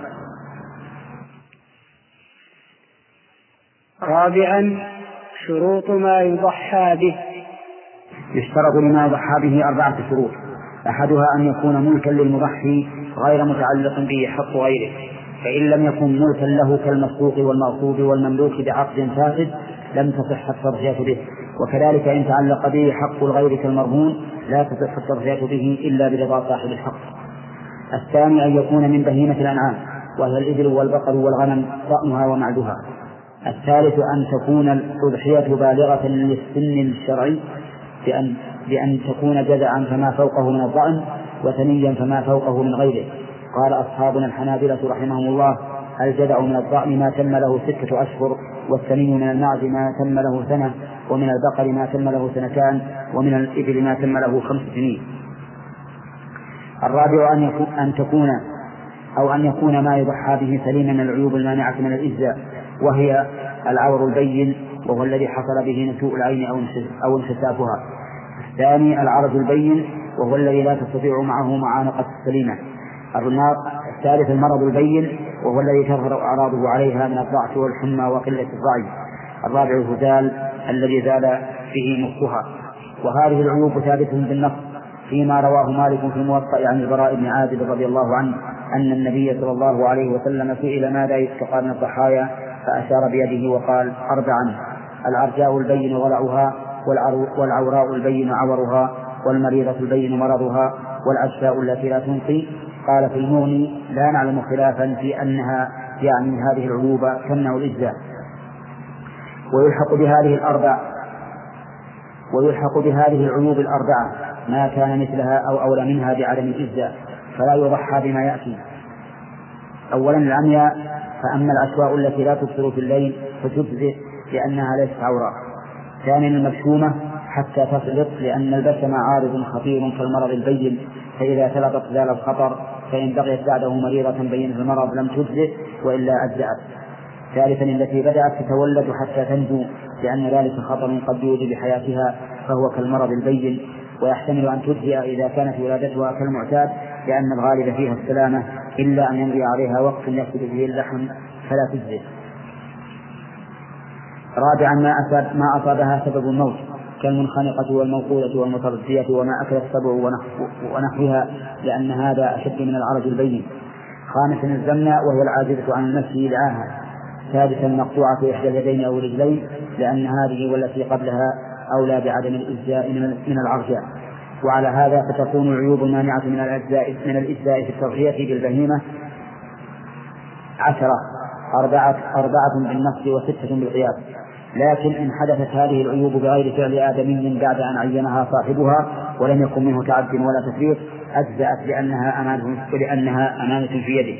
رابعا شروط ما يضحى به. يشترط لما يضحى به 4 شروط: أحدها أن يكون ملكا للمضحي غير متعلق به حق غيره، فإن لم يكن ملكا له كالمسروق والمغصوب والمملوك بعقد فاسد لم تصح التضحية به. وكذلك إن تعلق به حق الغير كالمرهون لا تصح التضحية به إلا برضا صاحب الحق. الثاني أن يكون من بهيمة الأنعام، وهي الإبل والبقر والغنم ضأنها ومعزها. الثالث أن تكون الأضحية بالغة للسن الشرعي، بأن تكون جزعا فما فوقه من الضأن، وثنيا فما فوقه من غيره. قال أصحابنا الحنابلة رحمهم الله: الجزع من الضأن ما تم له 6 أشهر، والثني من المعز ما تم له 1 سنة، ومن البقر ما تم له 2 سنين، ومن الإبل ما تم له 5 سنين. الرابع أن يكون ما يضحى به سليما من العيوب المانعة من الإجزاء، وهي العور البين، وهو الذي حصل به نتوء العين أو انخسافها. الثاني العرج البين، وهو الذي لا تستطيع معه معانقة السليمة. الثالث المرض البين، وهو الذي تظهر أعراضه عليها من الضعف والحمى وقلة الرعي. الرابع الهزال الذي زال فيه مخها. وهذه العيوب ثابتة بالنص فيما رواه مالك في الموطأ عن البراء بن عازب رضي الله عنه أن النبي صلى الله عليه وسلم سئل ماذا يستقى من الضحايا، فأشار بيده وقال: 4: العرجاء البين غلعها، والعوراء البين عورها، والمريضة البين مرضها، والعشفاء التي لا تنقي. قال في المغني: لا نعلم خلافا في أنها يعني هذه العيوب تمنع الإجزاء. ويلحق بهذه العيوب 4 ما كان مثلها أو أولى منها بعدم الإجزاء، فلا يضحى بما يأتي. أولا العمياء، فأما العشواء التي لا تبصر في الليل فتجزئ لأنها ليست عورة. ثانيا المبشومة حتى تسلط، لأن البشم عارض خطير كالمرض البين، فإذا سلطت زال الخطر، فإن بقيت بعده مريضة بين المرض لم تجزئ وإلا أجزأت. ثالثا التي بدأت تتولد حتى تنجو، لأن ذلك خطر قد يؤذي بحياتها فهو كالمرض البين، ويحتمل أن تجزئ إذا كانت ولادتها كالمعتاد لأن الغالب فيها السلامة، إلا أن يمضي عليها وقت يفسد فيه اللحم فلا تجزئ. رابعا ما أصابها سبب الموت كالمنخنقة والموقوذة والمتردية وما أكل السبع ونحوها، لأن هذا أشد من العرج البين. خامسا الزمنة وهي العاجزة عن النفس يدعاها. سادسا المقطوعة في إحدى اليدين أو الرجلين، لأن هذه والتي قبلها أولى بعدم الإجزاء من العرجاء. وعلى هذا فتكون العيوب المانعة من الإجزاء في التضحية بالبهيمة 10، 4 بالنص و6 بالقياس. لكن إن حدثت هذه العيوب بغير فعل آدمي بعد أن عينها صاحبها ولم يكن منه تعد ولا تفريط أجزأت لأنها أمانة في يده.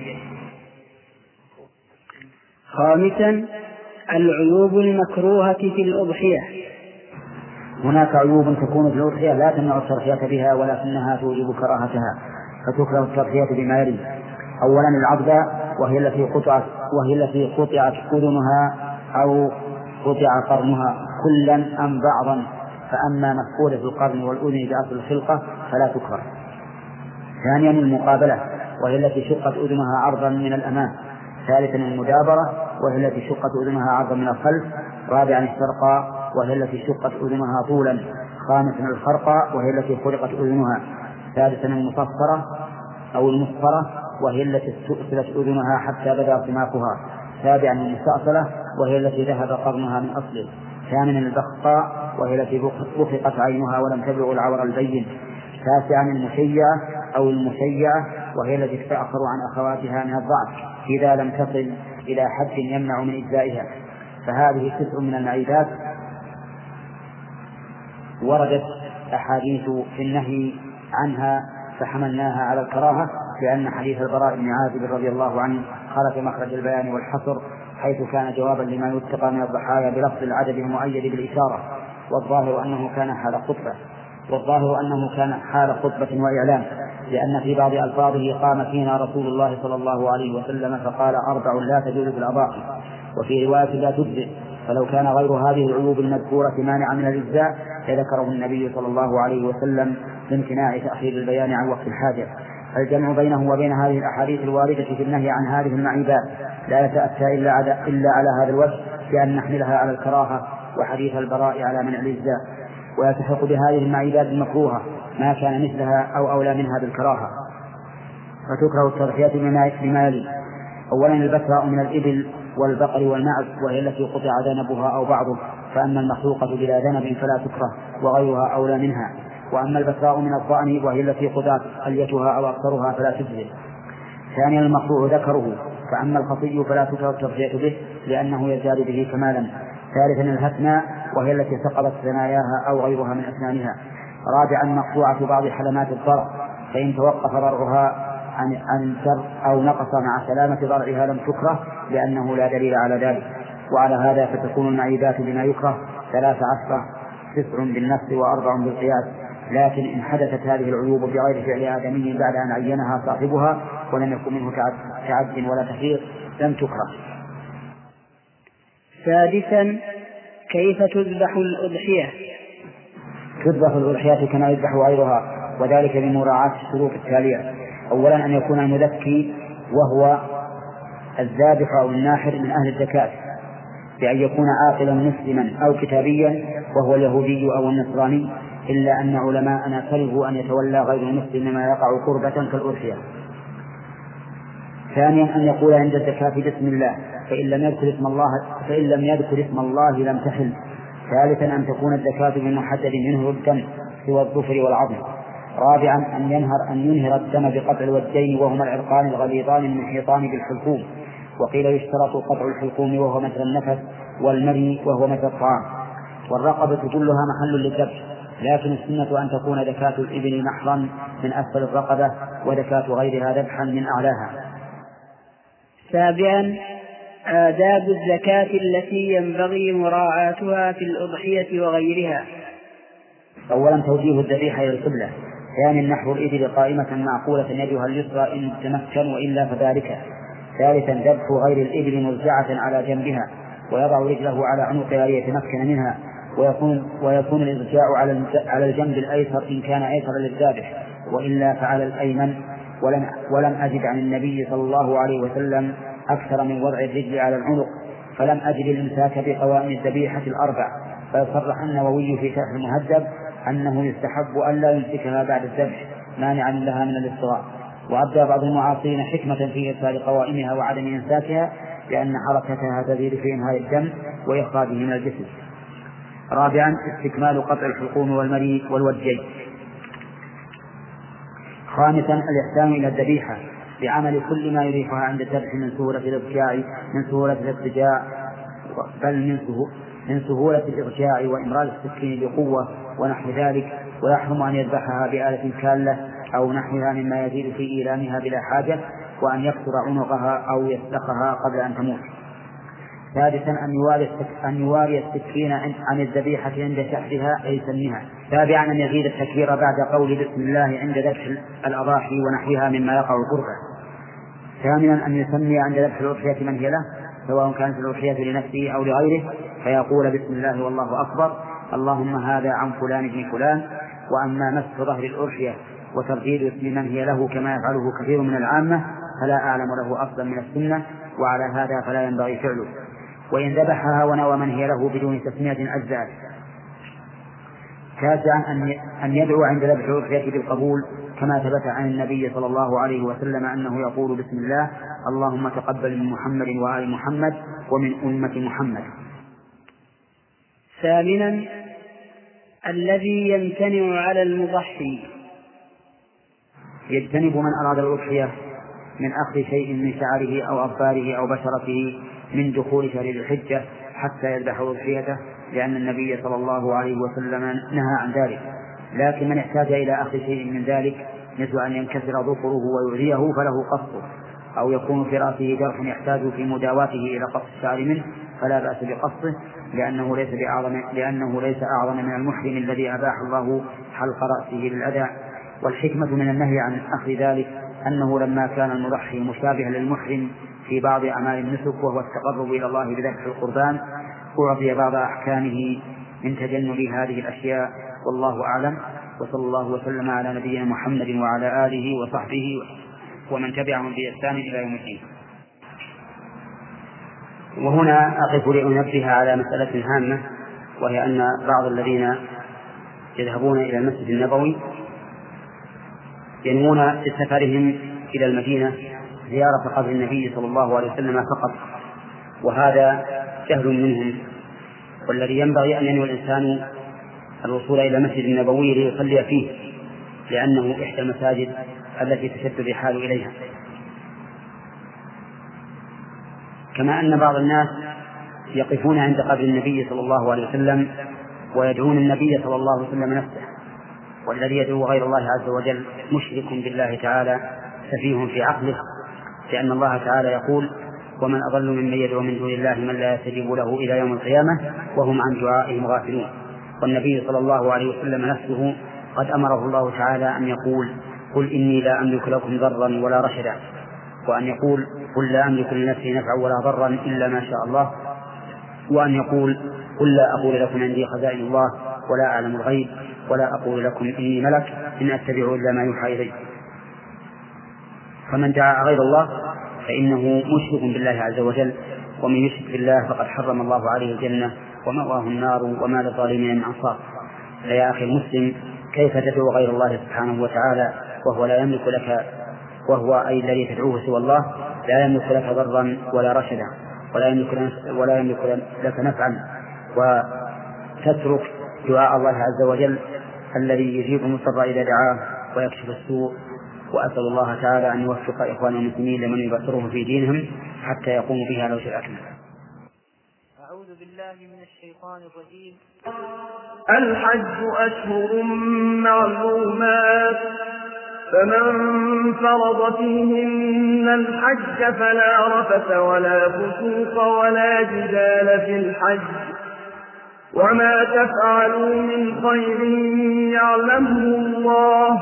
خامسا العيوب المكروهة في الأضحية. هناك عيوب تكون في الأضحية لا تمنع التضحية بها ولكنها توجب كراهتها، فتكره التضحية بما يلي: أولا العضباء وهي التي قطعت أذنها أو قطع قرنها كلا أم بعضا، فأما مفقودة القرن والأذن بأصل الخلقة فلا تكره. ثانيا المقابلة وهي التي شقت أذنها عرضا من الأمام. ثالثا المدابرة وهي التي شقت أذنها عرضا من الخلف. رابعا الشرقاء وهي التي شقت أذنها طولا. خامسا الخرقاء وهي التي خلقت أذنها. سادسا المصفرة أو المصفرة وهي التي استؤصلت أذنها حتى بدا سماكها. سابعا المستأصلة وهي التي ذهب قرنها من أصله. ثامنا البخطاء وهي التي بخقت عينها ولم تبلغ العور البين. تاسعا المشيعة أو المشيعة وهي التي تتأخر عن أخواتها من الضعف إذا لم تصل إلى حد يمنع من إجزائها. فهذه 9 من المعيبات وردت أحاديث في النهي عنها فحملناها على الكراهة، لأن حديث البراء بن عازب رضي الله عنه خرج مخرج البيان والحصر، حيث كان جوابا لما يتقى من الضحايا بلفظ العدد المؤيد بالإشارة، والظاهر أنه كان حال خطبة وإعلام، لأن في بعض ألفاظه قام فينا رسول الله صلى الله عليه وسلم فقال 4 لا تجوز في الأضاحي، وفي رواية لا تجزئ. فلو كان غير هذه العيوب المذكورة مانعا من الإجزاء لذكره النبي صلى الله عليه وسلم بامتناع تأخير البيان عن وقت الحاجة. الجمع بينه وبين هذه الأحاديث الواردة في النهي عن هذه المعيبات لا يتأتى إلا على هذا الوجه، بأن نحملها على الكراهة وحديث البراء على منع الإجزاء، ويلتحق بهذه المعيبات المكروهة ما كان مثلها أو أولى منها بالكراهة. فتكره التضحية بما يلي: أولا البتراء من الإبل والبقر والمعز وهي التي قطع ذنبها أو بعضه، فأما المخلوقة بلا ذنب فلا تكره وغيرها أولى منها. وأما البتراء من الضأن وهي التي قطعت حليتها أو أكثرها فلا تجزئ. ثانيا المقطوع ذكره، فأما الخطي فلا تكره التضحية به لأنه يزداد به كمالا. ثالثا الهثناء وهي التي سقطت ثناياها أو غيرها من أسنانها. رابعا مقطوعة بعض حلمات الضرع، فإن توقف ضرعها عن الشر أو نقص مع سلامة ضرعها لم تكره لأنه لا دليل على ذلك. وعلى هذا فتكون المعيبات بما يكره 13، 9 بالنص و4 بالقياس. لكن إن حدثت هذه العيوب بغير فعل آدمي بعد أن عينها صاحبها ولم يكن منه تعد ولا تفريط لم تكره. سادسا كيف تذبح الأضحية؟ تذبح الأضحية كما يذبح غيرها، وذلك بمراعاة الشروط التالية: أولا أن يكون المذكي وهو الذابح أو الناحر من أهل الزكاة، بأن يكون عاقلا مسلما أو كتابيا وهو اليهودي أو النصراني، إلا أن علماءنا كرهوا أن يتولى غير المسلم ما يقع قربة كالأضحية. ثانيا أن يقول عند الزكاة بسم الله، فإن لم يذكر اسم الله لم تحل. ثالثا أن تكون الزكاة بمحدد منه الدم سوى الظفر والعظم. رابعا أن ينهر الدم بقطع الوجهين وهما العرقان الغليظان المحيطان بالحلقوم، وقيل يشترط قطع الحلقوم وهو مثل النفس، والمري وهو مثل الطعام. والرقبة كلها محل للذبح، لكن السنة أن تكون زكاة الإبل نحرا من أسفل الرقبة وزكاة غيرها ذبحا من أعلاها. سابعا آداب الزكاة التي ينبغي مراعاتها في الأضحية وغيرها. أولا توجيه الذبيحة إلى القبلة. ثانيا نحر الإبل قائمة معقولة يدها اليسرى إن تمكن وإلا فذلك. ثالثا ذبح غير الإبل مرجعة على جنبها. ويضع رجله على عنقها ليتمكن منها، ويكون الإضجاع على الجنب الأيسر إن كان أيسر للذابح، وإلا فعلى الأيمن. ولم أجد عن النبي صلى الله عليه وسلم أكثر من وضع الرجل على العنق، فلم أجد الإمساك بقوائم الذبيحة الأربع. فيصرح النووي في شرح المهذب أنه يستحب ألا يمسكها بعد الذبح مانعا لها من الاضطرار. وأبدى بعض المعاصرين حكمة في إرسال قوائمها وعدم إمساكها، لأن حركتها تزيد في إنهاء الدم وإخراجه من الجسم. رابعا استكمال قطع الحلقوم والمريء والوجين. خامسا الإحسان إلى الذبيحة بعمل كل ما يريحها عند الذبح من سهولة الإضجاع، من سهولة الارتجاع، بل من سهولة الإرجاع وإمرار السكين بقوة ونحو ذلك. ويحرم أن يذبحها بآلة كالة أو نحوها مما يزيد في إيلامها بلا حاجة، وأن يكسر عنقها أو يسلخها قبل أن تموت. ثالثا أن يواري السكين عن الذبيحة عند شحذها أي سنها. سابعا أن يزيد التكبير بعد قول بسم الله عند ذبح الأضاحي ونحوها مما يقع قربه. ثامنا أن يسمي عند ذبح الأضحية من هي له، سواء كانت الأضحية لنفسه أو لغيره، فيقول بسم الله والله أكبر، اللهم هذا عن فلان بن فلان. وأما مسح ظهر الأضحية وترديد اسم من هي له كما يفعله كثير من العامة فلا أعلم له أصلا من السنة، وعلى هذا فلا ينبغي فعله. وإن ذبحها ونوى من هي له بدون تسمية أجزاء. تاسعا أن يدعو عند ذبح الأضحية بالقبول، كما ثبت عن النبي صلى الله عليه وسلم أنه يقول بسم الله اللهم تقبل من محمد وآل محمد ومن أمة محمد. ثامنا الذي يمتنع على المضحي. يجتنب من أراد الأضحية من أخذ شيء من شعره أو أظفاره أو بشرته من دخول شهر الحجة حتى يذبح أضحيته، لأن النبي صلى الله عليه وسلم نهى عن ذلك. لكن من احتاج إلى أخذ شيء من ذلك مثل أن ينكسر ظفره ويؤذيه فله قصه، أو يكون في رأسه جرح يحتاج في مداواته إلى قص الشعر منه فلا بأس بقصه، لأنه ليس أعظم من المحرم الذي أباح الله حلق رأسه للأذى. والحكمة من النهي عن أخذ ذلك أنه لما كان المضحي مشابها للمحرم في بعض أعمال النسك وهو التقرب إلى الله بذبح القربان، أعطي بعض أحكامه من تجنب هذه الأشياء، والله أعلم. وصلى الله وسلم على نبينا محمد وعلى آله وصحبه ومن تبعهم بإحسان إلى يوم الدين. وهنا أقف لأنبه على مسألة هامة، وهي أن بعض الذين يذهبون إلى المسجد النبوي ينوون في سفرهم إلى المدينة زيارة قبر النبي صلى الله عليه وسلم فقط، وهذا جهل منهم. والذي ينبغي أن ينوي الإنسان الوصول إلى المسجد النبوي ليصلي فيه، لأنه إحدى المساجد التي تشد الرحال إليها. كما أن بعض الناس يقفون عند قبر النبي صلى الله عليه وسلم ويدعون النبي صلى الله عليه وسلم نفسه، والذي يدعو غير الله عز وجل مشرك بالله تعالى سفيه في عقله، لأن الله تعالى يقول ومن أضل ممن يدعو من دون الله من لا يستجيب له إلى يوم القيامة وهم عن دعائهم غافلون. والنبي صلى الله عليه وسلم نفسه قد أمره الله تعالى أن يقول قل إني لا أملك لكم ضرا ولا رشدا، وأن يقول قل لا أملك لنفسي نفعا ولا ضرا إلا ما شاء الله، وأن يقول قل لا أقول لكم عندي خزائن الله ولا أعلم الغيب ولا أقول لكم إني ملك إن أتبع إلا ما يوحى إلي. فمن دعا غير الله فإنه مشرك بالله عز وجل، ومن يشرك بالله فقد حرم الله عليه الجنة ومأواه النار وما للظالمين من أنصار. فيا أخي المسلم، كيف تدعو غير الله سبحانه وتعالى وهو لا يملك لك، وهو أي الذي تدعوه سوى الله لا يملك لك ضرا ولا رشدا ولا يملك لك نفعا، وتترك دعاء الله عز وجل الذي يجيب المضطر إذا دعاه ويكشف السوء. وأسأل الله تعالى أن يوفق إخوان المسلمين لمن يبصرهم في دينهم حتى يقوموا بها لو شاء. أعوذ بالله من الشيطان الرجيم. الحج أشهر معلومات، فمن فرض فيهن الحج فلا رفث ولا فسوق ولا جدال في الحج، وما تفعلوا من خير يعلمه الله،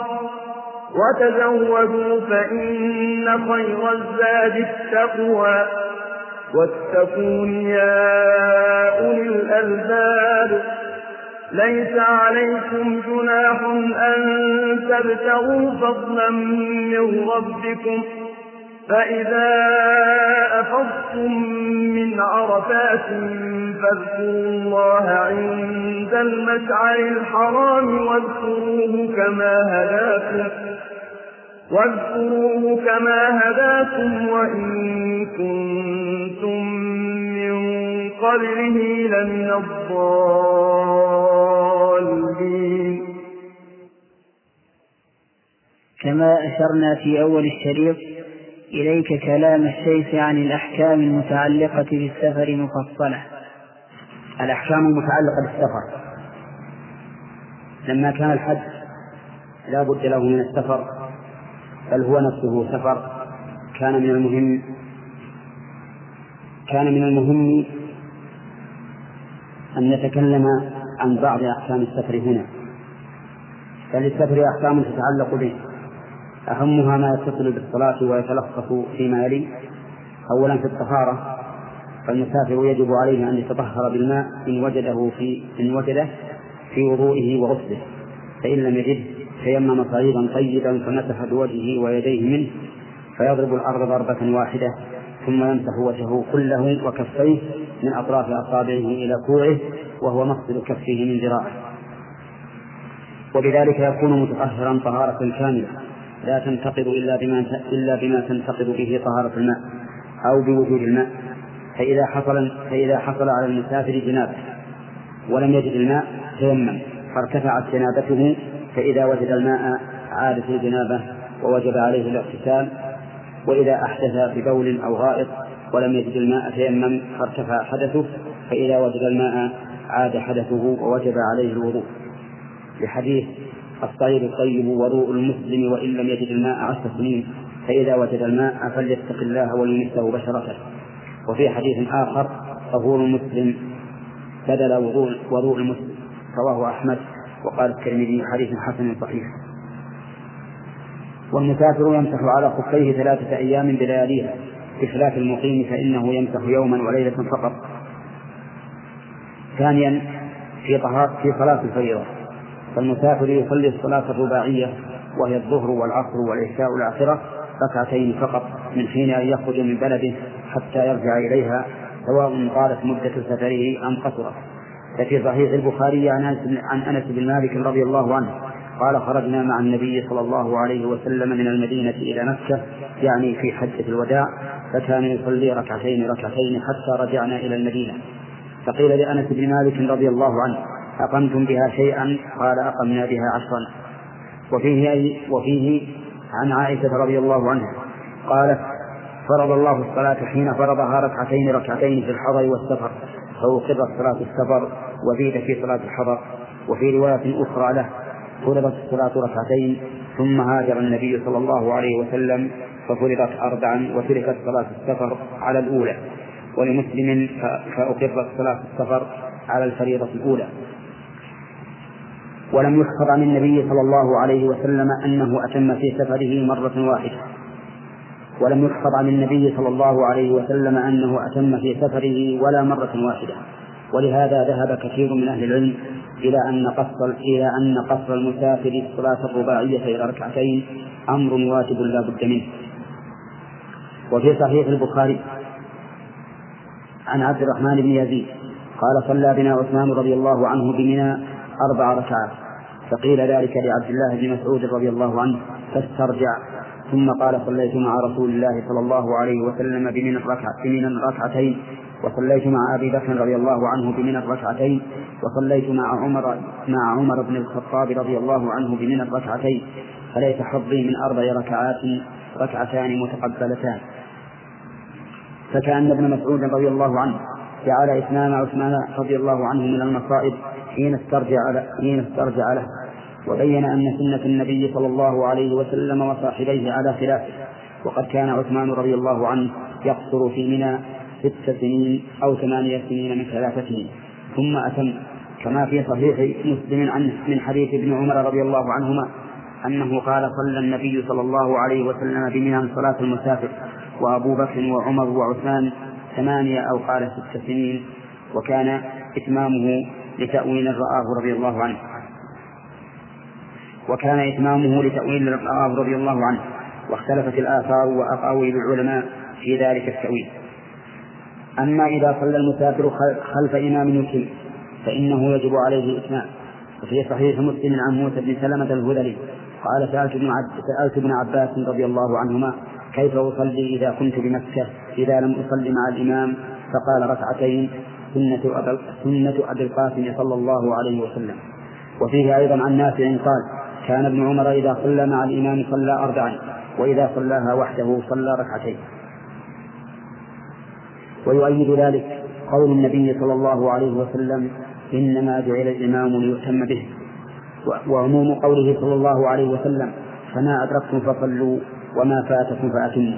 وتزودوا فإن خير الزاد التقوى، واتقون يا أولي الألباب ليس عليكم جناح أن تبتغوا فضلا من ربكم فإذا أفضتم من عرفات فاذكروا الله عند المشعر الحرام واذكروه كما هداكم وإن كنتم من قبله لمن الضالين. كما أشرنا في أول الشريط إليك كلام الشيخ عن الأحكام المتعلقة بالسفر مفصلة. الأحكام المتعلقة بالسفر، لما كان الحج لا بد له من السفر بل هو نفسه سفر، كان من المهم أن نتكلم عن بعض أحكام السفر هنا. فللسفر أحكام تتعلق به، أهمها ما يتصل بالصلاة ويتلخص فيما يلي. أولا في الطهارة، فالمسافر يجب عليه أن يتطهر بالماء إن وجده في وضوئه وغسله، فإن لم يجد تيمم صعيدا طيبا فمسح بوجهه ويديه منه، فيضرب الأرض ضربة واحدة ثم يمسح وجهه كله وكفيه من أطراف أصابعه إلى كوعه وهو مقصد كفه من ذراعه، وبذلك يكون متطهرا طهارة كاملة لا تنتقض إلا بما تنتقض به طهارة الماء أو بوجود الماء. فإذا حصل على المسافر جنابة ولم يجد الماء تيمم فارتفعت جنابته، فإذا وجد الماء عادت الجنابة ووجب عليه الاغتسال. وإذا أحدث ببول أو غائط ولم يجد الماء تيمم فارتفع حدثه، فإذا وجد الماء عاد حدثه ووجب عليه الوضوء، لحديث الصعيد الطيب وضوء المسلم وإن لم يجد الماء 10 سنين، فإذا وجد الماء فليتق الله وليمسه بشرته. وفي حديث آخر طهور المسلم بدل وضوء المسلم، رواه أحمد وقال الترمذي حديث حسن صحيح. والمسافر يمسح على خفيه 3 أيام بلياليها بخلاف المقيم فإنه يمسح يوما وليلة فقط. ثانيا في صلاة الفريضة، فالمسافر يصلي الصلاة الرباعية وهي الظهر والعصر والعشاء الآخرة 2 فقط من حين أن يخرج من بلده حتى يرجع إليها، سواء طالت مدة سفره أم قصرت. ففي صحيح البخاري عن أنس بن مالك رضي الله عنه قال: خرجنا مع النبي صلى الله عليه وسلم من المدينة إلى مكة، يعني في حجة الوداع، فكان يصلي 2 حتى رجعنا إلى المدينة. فقيل لأنس بن مالك رضي الله عنه: أقمتم بها شيئا؟ قال: أقمنا بها 10. وفيه عن عائشة رضي الله عنها قالت: فرض الله الصلاة حين فرضها 2 في الحضر والسفر، فأقرت صلاة السفر وزيد في صلاة الحضر. وفي رواية أخرى له: فرضت الصلاة 2 ثم هاجر النبي صلى الله عليه وسلم ففرضت 4 وتركت صلاة السفر على الأولى. ولمسلم: فأقرت صلاة السفر على الفريضة الأولى. ولم يحفظ عن النبي صلى الله عليه وسلم أنه أتم في سفره مرة واحدة، ولا مرة واحدة. ولهذا ذهب كثير من أهل العلم إلى أن قصر المسافر الصلاة الرباعية إلى 2 أمر واجب لا بد منه. وفي صحيح البخاري عن عبد الرحمن بن يزيد قال: صلى بنا عثمان رضي الله عنه بمنى 4 ركعات، فقيل ذلك لعبد الله بن مسعود رضي الله عنه فاسترجع، ثم قال: صليت مع رسول الله صلى الله عليه وسلم بمنى 2، وصليت مع أبي بكر رضي الله عنه بمنى 2، وصليت مع عمر بن الخطاب رضي الله عنه بمنى 2، فليس حظي من 4 ركعات 2 متقبلتان. فكأن ابن مسعود رضي الله عنه جعل إتمام عثمان رضي الله عنه من المصائب حين استرجع له، وبين أن سنة النبي صلى الله عليه وسلم وصاحبيه على خلافه. وقد كان عثمان رضي الله عنه يقصر في منى 6 سنين أو 8 سنين من 3 سنين ثم أتم، كما في صحيح مسلم من حديث ابن عمر رضي الله عنهما أنه قال: صلى النبي صلى الله عليه وسلم بمنى صلاة المسافر، وأبو بكر وعمر وعثمان 8 أو قال 6 سنين، وكان إتمامه لتأويل رآه رضي الله عنه واختلفت الآثار وأقاويل العلماء في ذلك التأويل. أما إذا صلى المسافر خلف إمام يتم فإنه يجب عليه الإتمام. وفي صحيح مسلم عن موسى بن سلمة الهذلي قال سألت ابن عباس رضي الله عنهما كيف أصلي إذا كنت بمكة إذا لم أصلي مع الإمام؟ فقال ركعتين سنة أبي القاسم صلى الله عليه وسلم. وفيه أيضا عن نافع قال كان ابن عمر إذا صلى مع الإمام صلى 4 وإذا صلاها وحده صلى 2. ويؤيد ذلك قول النبي صلى الله عليه وسلم إنما جعل الإمام ليؤتم به، وعموم قوله صلى الله عليه وسلم فما أدركتم فصلوا وما فاتكم فأتموا.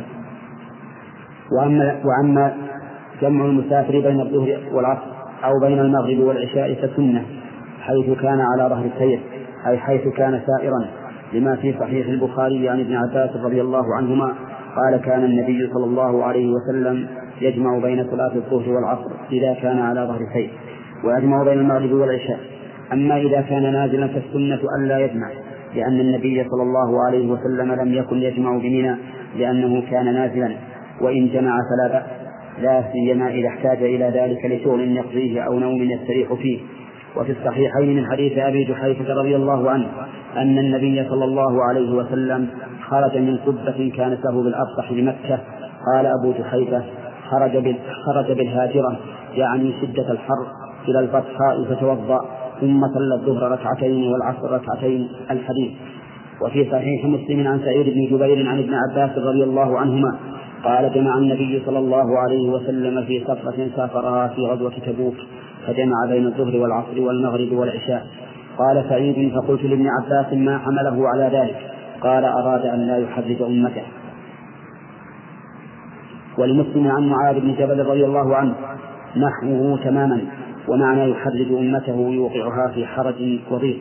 وأما جمع المسافر بين الظهر والعصر أو بين المغرب والعشاء فسنة حيث كان على ظهر السير، أي حيث كان سائرا، لما في صحيح البخاري عن ابن عباس رضي الله عنهما قال كان النبي صلى الله عليه وسلم يجمع بين صلاة الظهر والعصر إذا كان على ظهر السير، ويجمع بين المغرب والعشاء. أما إذا كان نازلا فالسنة ألا يجمع، لأن النبي صلى الله عليه وسلم لم يكن يجمع بمنى لأنه كان نازلا، وإن جمع فلا بأس، لا سيما إذا احتاج إلى ذلك لشغل يقضيه أو نوم يستريح فيه. وفي الصحيحين من حديث أبي جحيفة رضي الله عنه أن النبي صلى الله عليه وسلم خرج من قبة كانت له بالأبطح بمكة. قال أبو جحيفة خرج بالهاجرة يعني شدة الحر إلى البطحاء فتوضأ ثم صلى الظهر 2 والعصر 2 الحديث. وفي صحيح مسلم عن سعيد بن جبير عن ابن عباس رضي الله عنهما قال جمع النبي صلى الله عليه وسلم في سفرة سافرها في غزوة تبوك فجمع بين الظهر والعصر والمغرب والعشاء. قال سعيد فقلت لابن عباس ما حمله على ذلك؟ قال أراد أن لا يحرج أمته. ولمسلم عن معاذ بن جبل رضي الله عنه نحوه تماما، ومعنى يحرج أمته يوقعها في حرج وضيق.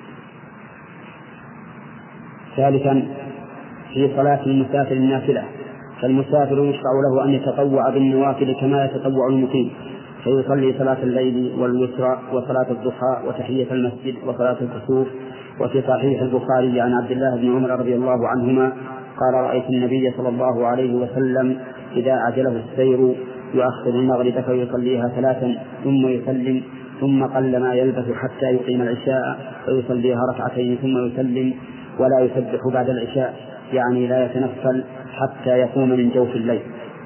ثالثا في صلاة المسافر النافلة، فالمسافر يشرع له أن يتطوع بالنوافل كما يتطوع المقيم، فيصلي صلاة الليل والوتر وصلاة الضحى وتحية المسجد وصلاة الكسوف. وفي صحيح البخاري عن عبد الله بن عمر رضي الله عنهما قال رأيت النبي صلى الله عليه وسلم إذا أعجله السير يؤخر المغرب فيصليها 3 ثم يسلم، ثم قل ما يلبث حتى يقيم العشاء فيصليها 2 ثم يسلم، ولا يسبح بعد العشاء، يعني لا يتنفل حتى يقوم من جوف الليل.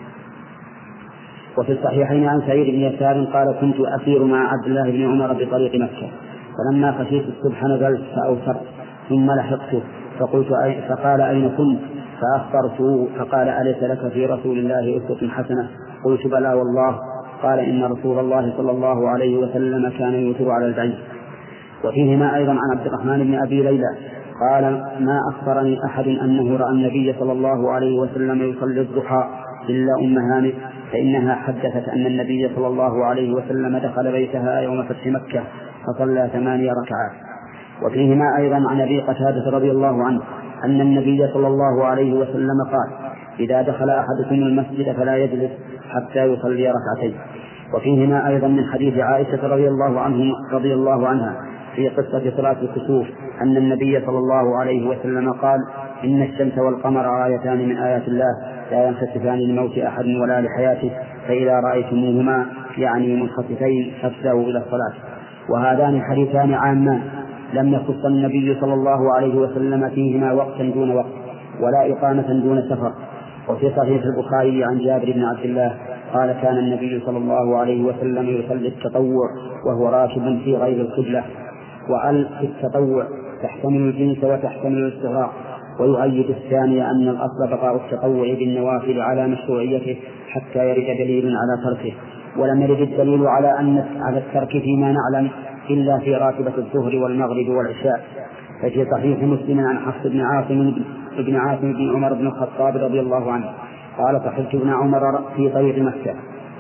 وفي الصحيحين عن سعيد بن يسار قال كنت أسير مع عبد الله بن عمر بطريق مكة، فلما خشيت الصبح نزلت فأوترت ثم لحقته فقال أين كنت؟ فأخبرته فقال أليس لك في رسول الله أسوة حسنة؟ قلت بلى والله. قال إن رسول الله صلى الله عليه وسلم كان يوتر على البعير. وفيهما أيضا عن عبد الرحمن بن أبي ليلى قال ما أخبرني أحد أنه رأى النبي صلى الله عليه وسلم يصلي الضحى إلا أم هانئ، فإنها حدثت أن النبي صلى الله عليه وسلم دخل بيتها يوم فتح مكة فصلى 8 ركعات. وفيهما أيضا عن أبي قتادة رضي الله عنه أن النبي صلى الله عليه وسلم قال إذا دخل أحدكم المسجد فلا يجلس حتى يصلي 2. وفيهما أيضا من حديث عائشة رضي الله عنها في قصة صلاة الكسوف أن النبي صلى الله عليه وسلم قال إن الشمس والقمر آيتان من آيات الله لا ينخسفان لموت أحد ولا لحياته، فإذا رأيتموهما يعني منخسفين فابدأوا إلى الصلاة. وهذان حديثان عامان لم يخص النبي صلى الله عليه وسلم فيهما وقتا دون وقت ولا إقامة دون سفر. وفي صحيح البخاري عن جابر بن عبد الله قال كان النبي صلى الله عليه وسلم يصلي التطوع وهو راكب في غير القبلة. وأل في التطوع تحتمل الجنس وتحتمل الاستغراق. ويؤيد الثاني أن الأصل بقاء التطوع بالنوافل على مشروعيته حتى يرد دليل على تركه، ولم يرد الدليل على الترك فيما نعلم إلا في راتبة الظهر والمغرب والعشاء. ففي صحيح مسلم عن حفص بن عاصم بن عمر بن الخطاب رضي الله عنه قال صحبت ابن عمر في طريق مكة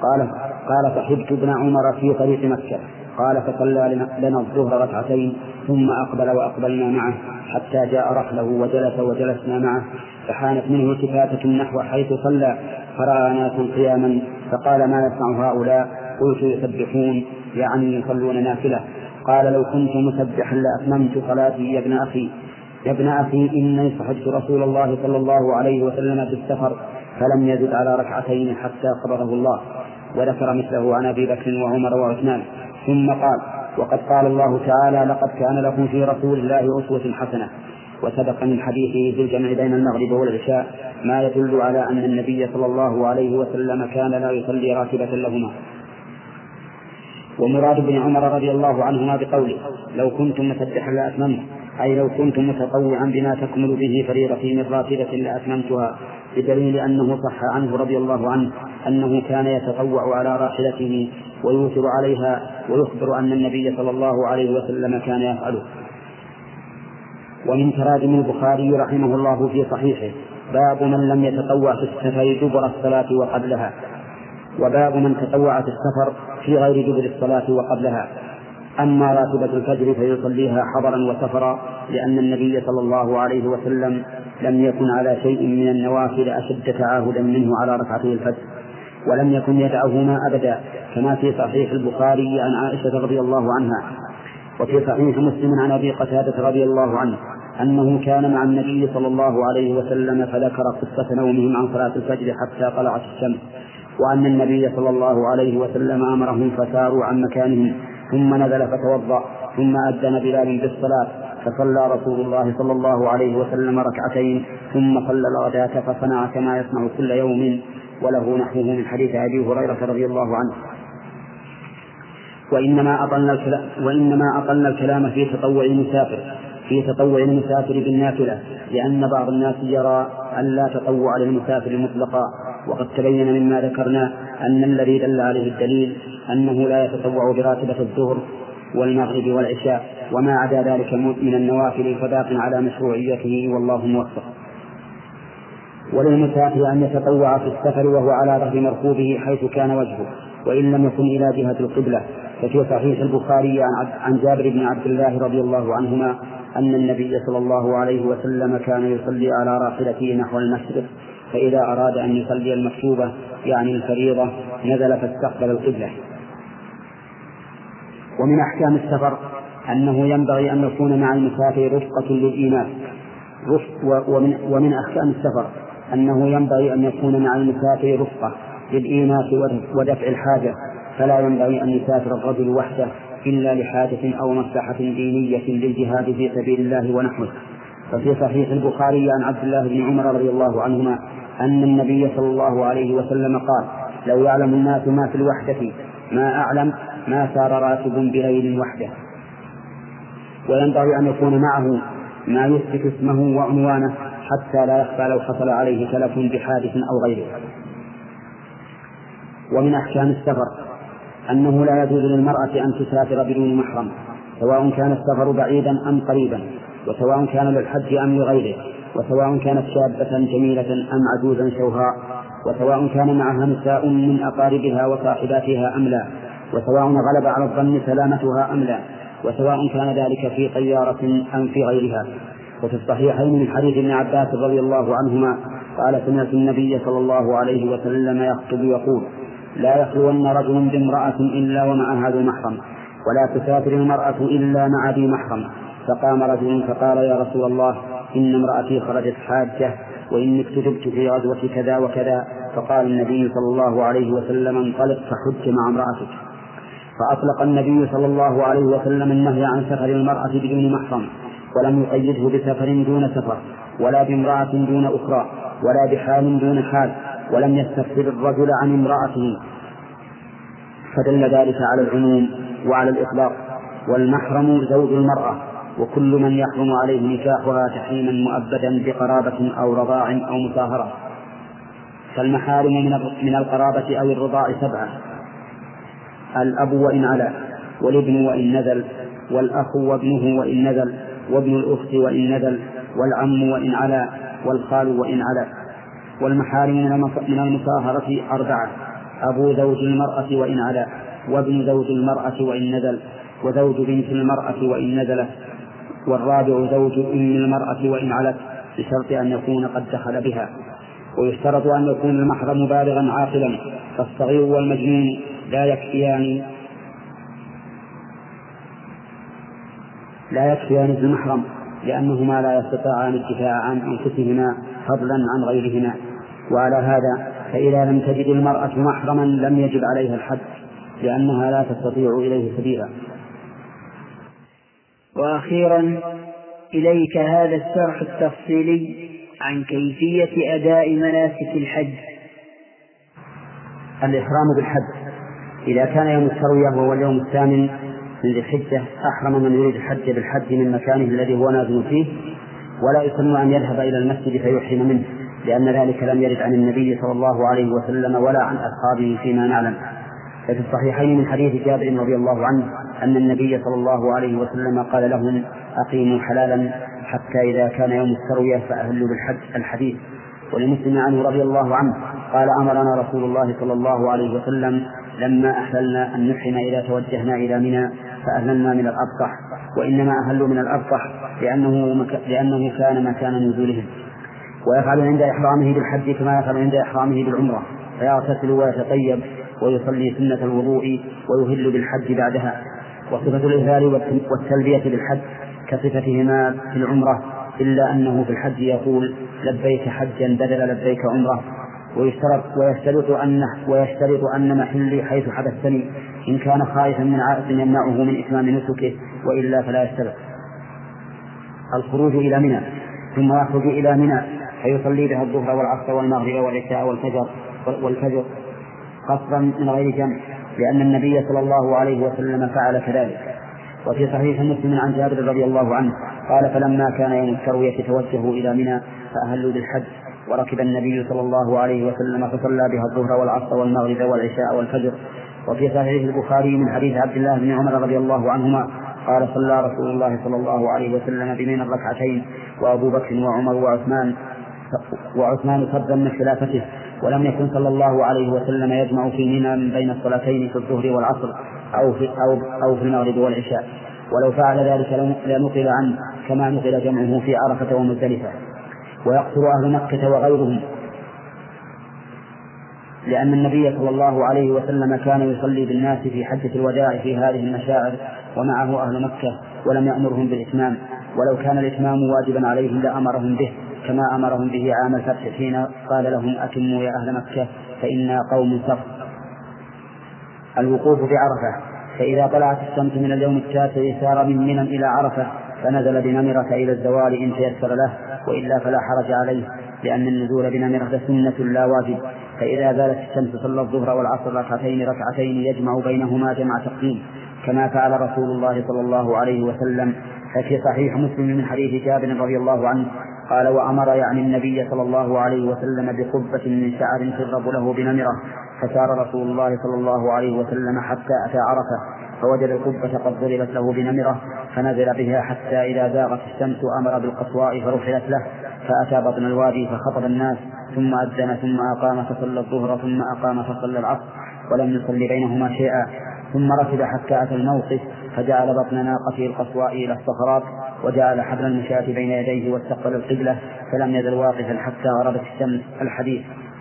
قال فصلى لنا الظهر 2 ثم أقبل وأقبلنا معه حتى جاء رحله وجلس وجلسنا معه، فحانت منه التفاتة نحو حيث صلى فرأى ناسا قياما فقال: ما يصنع هؤلاء؟ قلت: يسبحون، يعني يصلون نافلة. قال: لو كنت مسبحا لأتممت صلاتي يا ابن أخي إني صحبت رسول الله صلى الله عليه وسلم في السفر فلم يزد على ركعتين حتى قبضه الله. وذكر مثله عن أبي بكر وعمر وعثمان. ثم قال: وقد قال الله تعالى: لقد كان لكم في رسول الله أسوة حسنة. وسبق من حديثه في الجمع بين المغرب والعشاء ما يدل على أن النبي صلى الله عليه وسلم كان لا يصلي راتبة لهما. ومراد ابن عمر رضي الله عنهما بقوله: لو كنتم مسبحا لأتممت، أي لو كنتم متطوعا بما تكمل به فريضتي من راتبة لأتممتها، بدليل أنه صح عنه رضي الله عنه أنه كان يتطوع على راحلته ويوثر عليها، ويخبر أن النبي صلى الله عليه وسلم كان يفعله. ومن تراجم البخاري رحمه الله في صحيحه: باب من لم يتطوع في السفر دبر الصلاة وقبلها. وباب من تطوع في السفر في غير دبر الصلاة وقبلها. أما راتبة الفجر فيصليها حضرا وسفرا، لأن النبي صلى الله عليه وسلم لم يكن على شيء من النوافل أشد تعاهدا منه على ركعتي الفجر، ولم يكن يدعهما أبدا، كما في صحيح البخاري عن عائشة رضي الله عنها. وفي صحيح مسلم عن أبي قتادة رضي الله عنه أنه كان مع النبي صلى الله عليه وسلم فذكر قصة نومهم عن صلاة الفجر حتى طلعت الشمس، وأن النبي صلى الله عليه وسلم أمرهم فساروا عن مكانهم، ثم نزل فتوضأ، ثم أذن بلال بالصلاة، فصلى رسول الله صلى الله عليه وسلم ركعتين، ثم صلى الغداة فصنع كما يصنع كل يوم. وله نحوه من حديث أبي هريرة رضي الله عنه. وإنما أطلنا الكلام في تطوع المسافر بالنافلة، لأن بعض الناس يرى أن لا تطوع للمسافر مطلقا، وقد تبين مما ذكرنا أن الذي دل عليه الدليل أنه لا يتطوع براتبة الظهر والمغرب والعشاء، وما عدا ذلك من النوافل فباق على مشروعيته، والله موفق. وللمسافر أن يتطوع في السفر وهو على ظهر مركوبه حيث كان وجهه، وإن لم يكن إلى جهة القبلة. ففي صحيح البخاري عن جابر بن عبد الله رضي الله عنهما أن النبي صلى الله عليه وسلم كان يصلي على راحلته نحو المشرق، فإذا أراد أن يصلي المكتوبة يعني الفريضة نزل فاستقبل القبلة. ومن أحكام السفر أنه ينبغي أن يكون مع المسافر رفقة للإيمان. ومن أحكام السفر أنه ينبغي أن يكون مع المسافر رفقة للإيناس ودفع الحاجة، فلا ينبغي أن يسافر الرجل وحده إلا لحاجة أو مصلحة دينية للجهاد في سبيل الله ونحوه. ففي صحيح البخاري عن عبد الله بن عمر رضي الله عنهما أن النبي صلى الله عليه وسلم قال: لو يعلم الناس ما في الوحدة ما أعلم ما سار راكب بليل وحده. وينبغي أن يكون معه ما يثبت اسمه وعنوانه حتى لا يخفى لو حصل عليه تلف بحادث أو غيره. ومن أحكام السفر أنه لا يجوز للمرأة أن تسافر بدون محرم، سواء كان السفر بعيدا أم قريبا، وسواء كان للحج أم لغيره، وسواء كانت شابة جميلة أم عجوزا شوهاء، وسواء كان معها نساء من أقاربها وصاحباتها أم لا، وسواء غلب على الظن سلامتها أم لا، وسواء كان ذلك في طيارة أم في غيرها. وفي الصحيحين من حديث ابن عباس رضي الله عنهما قال: سمعت النبي صلى الله عليه وسلم يخطب يقول: لا يخلون رجل بامرأة إلا ومعها ذو محرم، ولا تسافر المرأة إلا مع ذي محرم. فقام رجل فقال: يا رسول الله، إن امرأتي خرجت حاجة وإني اكتتبت في غزوة كذا وكذا. فقال النبي صلى الله عليه وسلم: انطلق فحج مع امرأتك. فأطلق النبي صلى الله عليه وسلم النهي عن سفر المرأة بدون محرم، ولم يقيده بسفر دون سفر، ولا بامرأة دون أخرى، ولا بحال دون حال، ولم يستفسر الرجل عن امرأته، فدل ذلك على العموم وعلى الإطلاق. والمحرم زوج المرأة، وكل من يحرم عليه نكاحها تحريما مؤبدا بقرابة أو رضاع أو مصاهرة. فالمحارم من القرابة أو الرضاع 7: الأب وإن علا، والابن وإن نزل، والأخ وابنه وإن نزل، وابن الأخت وإن نزل، والعم وإن علا، والخال وإن علا. والمحارم من المصاهرة 4: أبو زوج المرأة وإن علا، وابن زوج المرأة وإن نزل، وزوج بنت المرأة وإن نزلت، والرابع زوج أم المرأة وإن علت، بشرط أن يكون قد دخل بها. ويشترط أن يكون المحرم بالغا عاقلا، فالصغير والمجنون لا يكفيان المحرم، لأنهما لا يستطيعان الدفاع عن أنفسهما فضلا عن غيرهما. وعلى هذا فإذا لم تجد المرأة محرما لم يجب عليها الحد، لأنها لا تستطيع إليه سبيلا. وأخيرا إليك هذا الشرح التفصيلي عن كيفية أداء مناسك الحج. الإحرام بالحج: إذا كان يوم التروية وهو اليوم الثامن من ذي الحجة أحرم من يريد الحج بالحج من مكانه الذي هو نازل فيه، ولا يسن أن يذهب إلى المسجد فيحرم منه، لأن ذلك لم يرد عن النبي صلى الله عليه وسلم ولا عن أصحابه فيما نعلم. ففي الصحيحين من حديث جابر رضي الله عنه أن النبي صلى الله عليه وسلم قال لهم: أقيموا حلالا حتى إذا كان يوم التروية فأهلوا بالحج. الحديث. ولمسلم عنه رضي الله عنه قال: أمرنا رسول الله صلى الله عليه وسلم لما أحللنا أن نحرم إذا توجهنا إلى منى فأهللنا من الأبطح، وإنما أهلوا من الأبطح لأنه كان مكان نزولهم. ويفعل عند إحرامه بالحج كما يفعل عند إحرامه بالعمرة، فيغتسل ويتطيب ويصلي سنة الوضوء ويهل بالحج بعدها. وصفة الإهلال والتلبية بالحج كصفتهما في العمرة، إلا أنه في الحج يقول: لبيك حجا بدل لبيك عمرة. ويشترط أن محلي حيث حدثني، إن كان خائفا من عائق يمنعه من إتمام نسكه، وإلا فلا يشترط. الخروج إلى منى: ثم يخرج إلى منى فيصلي بها الظهر والعصر والمغرب والعشاء والفجر قصرا من غير جمع، لأن النبي صلى الله عليه وسلم فعل كذلك. وفي صحيح مسلم عن جابر رضي الله عنه قال: فلما كان يوم التروية توجهوا إلى منى فأهلوا بالحج، وركب النبي صلى الله عليه وسلم فصلى بها الظهر والعصر والمغرب والعشاء والفجر. وفي صحيح البخاري من حديث عبد الله بن عمر رضي الله عنهما قال: صلى رسول الله صلى الله عليه وسلم بمنى ركعتين، وأبو بكر وعمر وعثمان فضلا من خلافته، ولم يكن صلى الله عليه وسلم يجمع في منى من بين الصلاتين في الظهر والعصر أو في المغرب والعشاء، ولو فعل ذلك لنقل عنه كما نقل جمعه في عرفة ومزدلفة. ويقصر أهل مكة وغيرهم، لأن النبي صلى الله عليه وسلم كان يصلي بالناس في حجة الوداع في هذه المشاعر ومعه أهل مكة، ولم يأمرهم بالإتمام، ولو كان الإتمام واجبا عليهم لأمرهم به، كما أمرهم به عام الفتح حين قال لهم: أتموا يا أهل مكة فإنا قوم صف. الوقوف بعرفة: فإذا طلعت الشمس من اليوم التاسع سار من منى إلى عرفة، فنزل بنمرة إلى الزوال إن تيسر له، وإلا فلا حرج عليه، لأن النزول بنمرة سنة لا واجب. فإذا زالت الشمس صلى الظهر والعصر ركعتين يجمع بينهما جمع تقديم، كما فعل رسول الله صلى الله عليه وسلم. ففي صحيح مسلم من حديث جابر رضي الله عنه قال: وأمر يعني النبي صلى الله عليه وسلم بقبة من شعر تضرب له بنمرة، فسار رسول الله صلى الله عليه وسلم حتى أتى عرفة، فوجد القبة قد ضربت له بنمرة، فنزل بها حتى إذا زاغت الشمس أمر بالقصواء فرحلت له، فأتى بطن الوادي فخطب الناس، ثم أذن ثم أقام فصلى الظهر ثم أقام فصلى العصر، ولم يصلي بينهما شيئا، ثم ركب حتى أتى الموقف، فجعل بطن ناقته القصواء إلى الصخرات، وجعل حبل المشاة بين يديه واستقبل القبلة، فلم يزل واقفا حتى غربت الشمس. الحديث.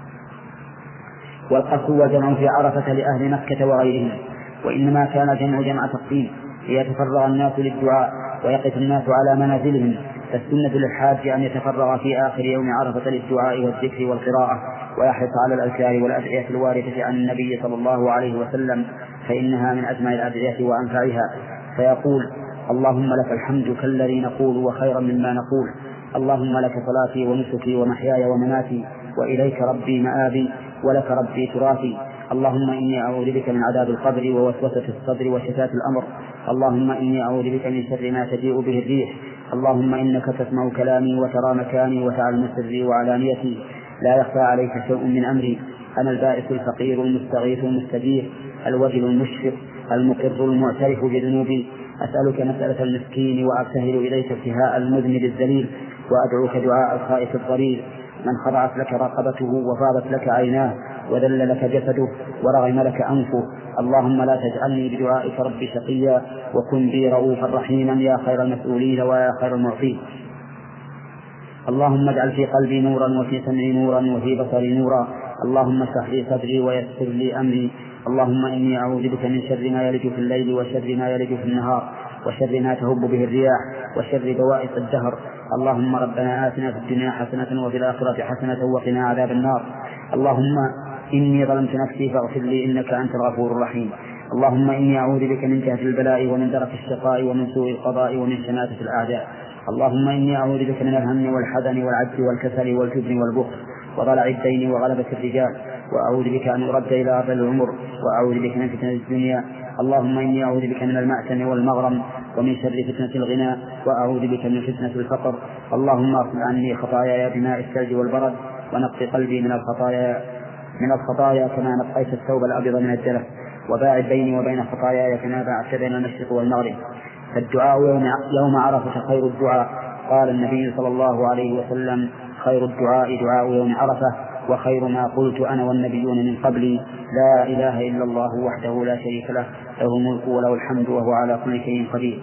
والقصو جمع في عرفة لأهل مكة وغيرهم، وإنما كان جمع تقديم ليتفرغ الناس للدعاء ويقف الناس على منازلهم، فالسنة للحاج أن يتفرغ في آخر يوم عرفة للدعاء والذكر والقراءة، ويحرص على الأذكار والأدعية الواردة عن النبي صلى الله عليه وسلم، فإنها من أجمع الأدعية وأنفعها. فيقول: اللهم لك الحمد كالذي نقول وخيرا مما نقول، اللهم لك صلاتي ونسكي ومحياي ومماتي، وإليك ربي مآبي، ولك ربي تراثي، اللهم إني أعوذ بك من عذاب القبر ووسوسة الصدر وشتات الأمر، اللهم إني أعوذ بك من شر ما تجيء به الريح، اللهم إنك تسمع كلامي وترى مكاني وتعلم سري وعلانيتي، لا يخفى عليك شيء من أمري، أنا البائس الفقير المستغيث المستجير، الوجل المشفق المقر المعترف بذنوبي، أسألك مسألة المسكين وأبتهل إليك ابتهاء المذنب الذليل، وأدعوك دعاء الخائف الضرير من خضعت لك رقبته وفاضت لك عيناه وذل لك جسده ورغم لك أنفه، اللهم لا تجعلني بدعائك رب شقيا، وكن بي رؤوفا رحيما يا خير المسؤولين ويا خير المعطين. اللهم اجعل في قلبي نورا وفي سمعي نورا وفي بصري نورا. اللهم اشرح لي صدري ويسر لي أمري. اللهم إني أعوذ بك من شر ما يلج في الليل وشر ما يلج في النهار وشر ما تهب به الرياح وشر بوائق الدهر. اللهم ربنا آتنا في الدنيا حسنة وفي الآخرة حسنة وقنا عذاب النار. اللهم إني ظلمت نفسي فاغفر لي إنك أنت الغفور الرحيم. اللهم إني أعوذ بك من جهد البلاء ومن درك الشقاء ومن سوء القضاء ومن شماتة الأعداء. اللهم إني أعوذ بك من الهم والحزن والعجز والكسل والجبن والبخل وضلع الدين وغلبة الرجال، وأعوذ بك أن أرد إلى أرض العمر، وأعوذ بك من فتنة الدنيا. اللهم إني أعوذ بك من المأثم والمغرم ومن شر فتنة الغنى، وأعوذ بك من فتنة الفقر. اللهم اغفر عني خطاياي بماء الثلج والبرد، ونقض قلبي من الخطايا كما نقيت الثوب الأبيض من الدنس، وباعد بيني وبين خطاياي كما باعدت بين المشرق والمغرب. فالدعاء يوم عرفة خير الدعاء. قال النبي صلى الله عليه وسلم: خير الدعاء دعاء يوم عرفة، وخير ما قلت أنا والنبيون من قبلي: لا إله إلا الله وحده لا شريك له، له الملك وله الحمد وهو على كل شيء قدير.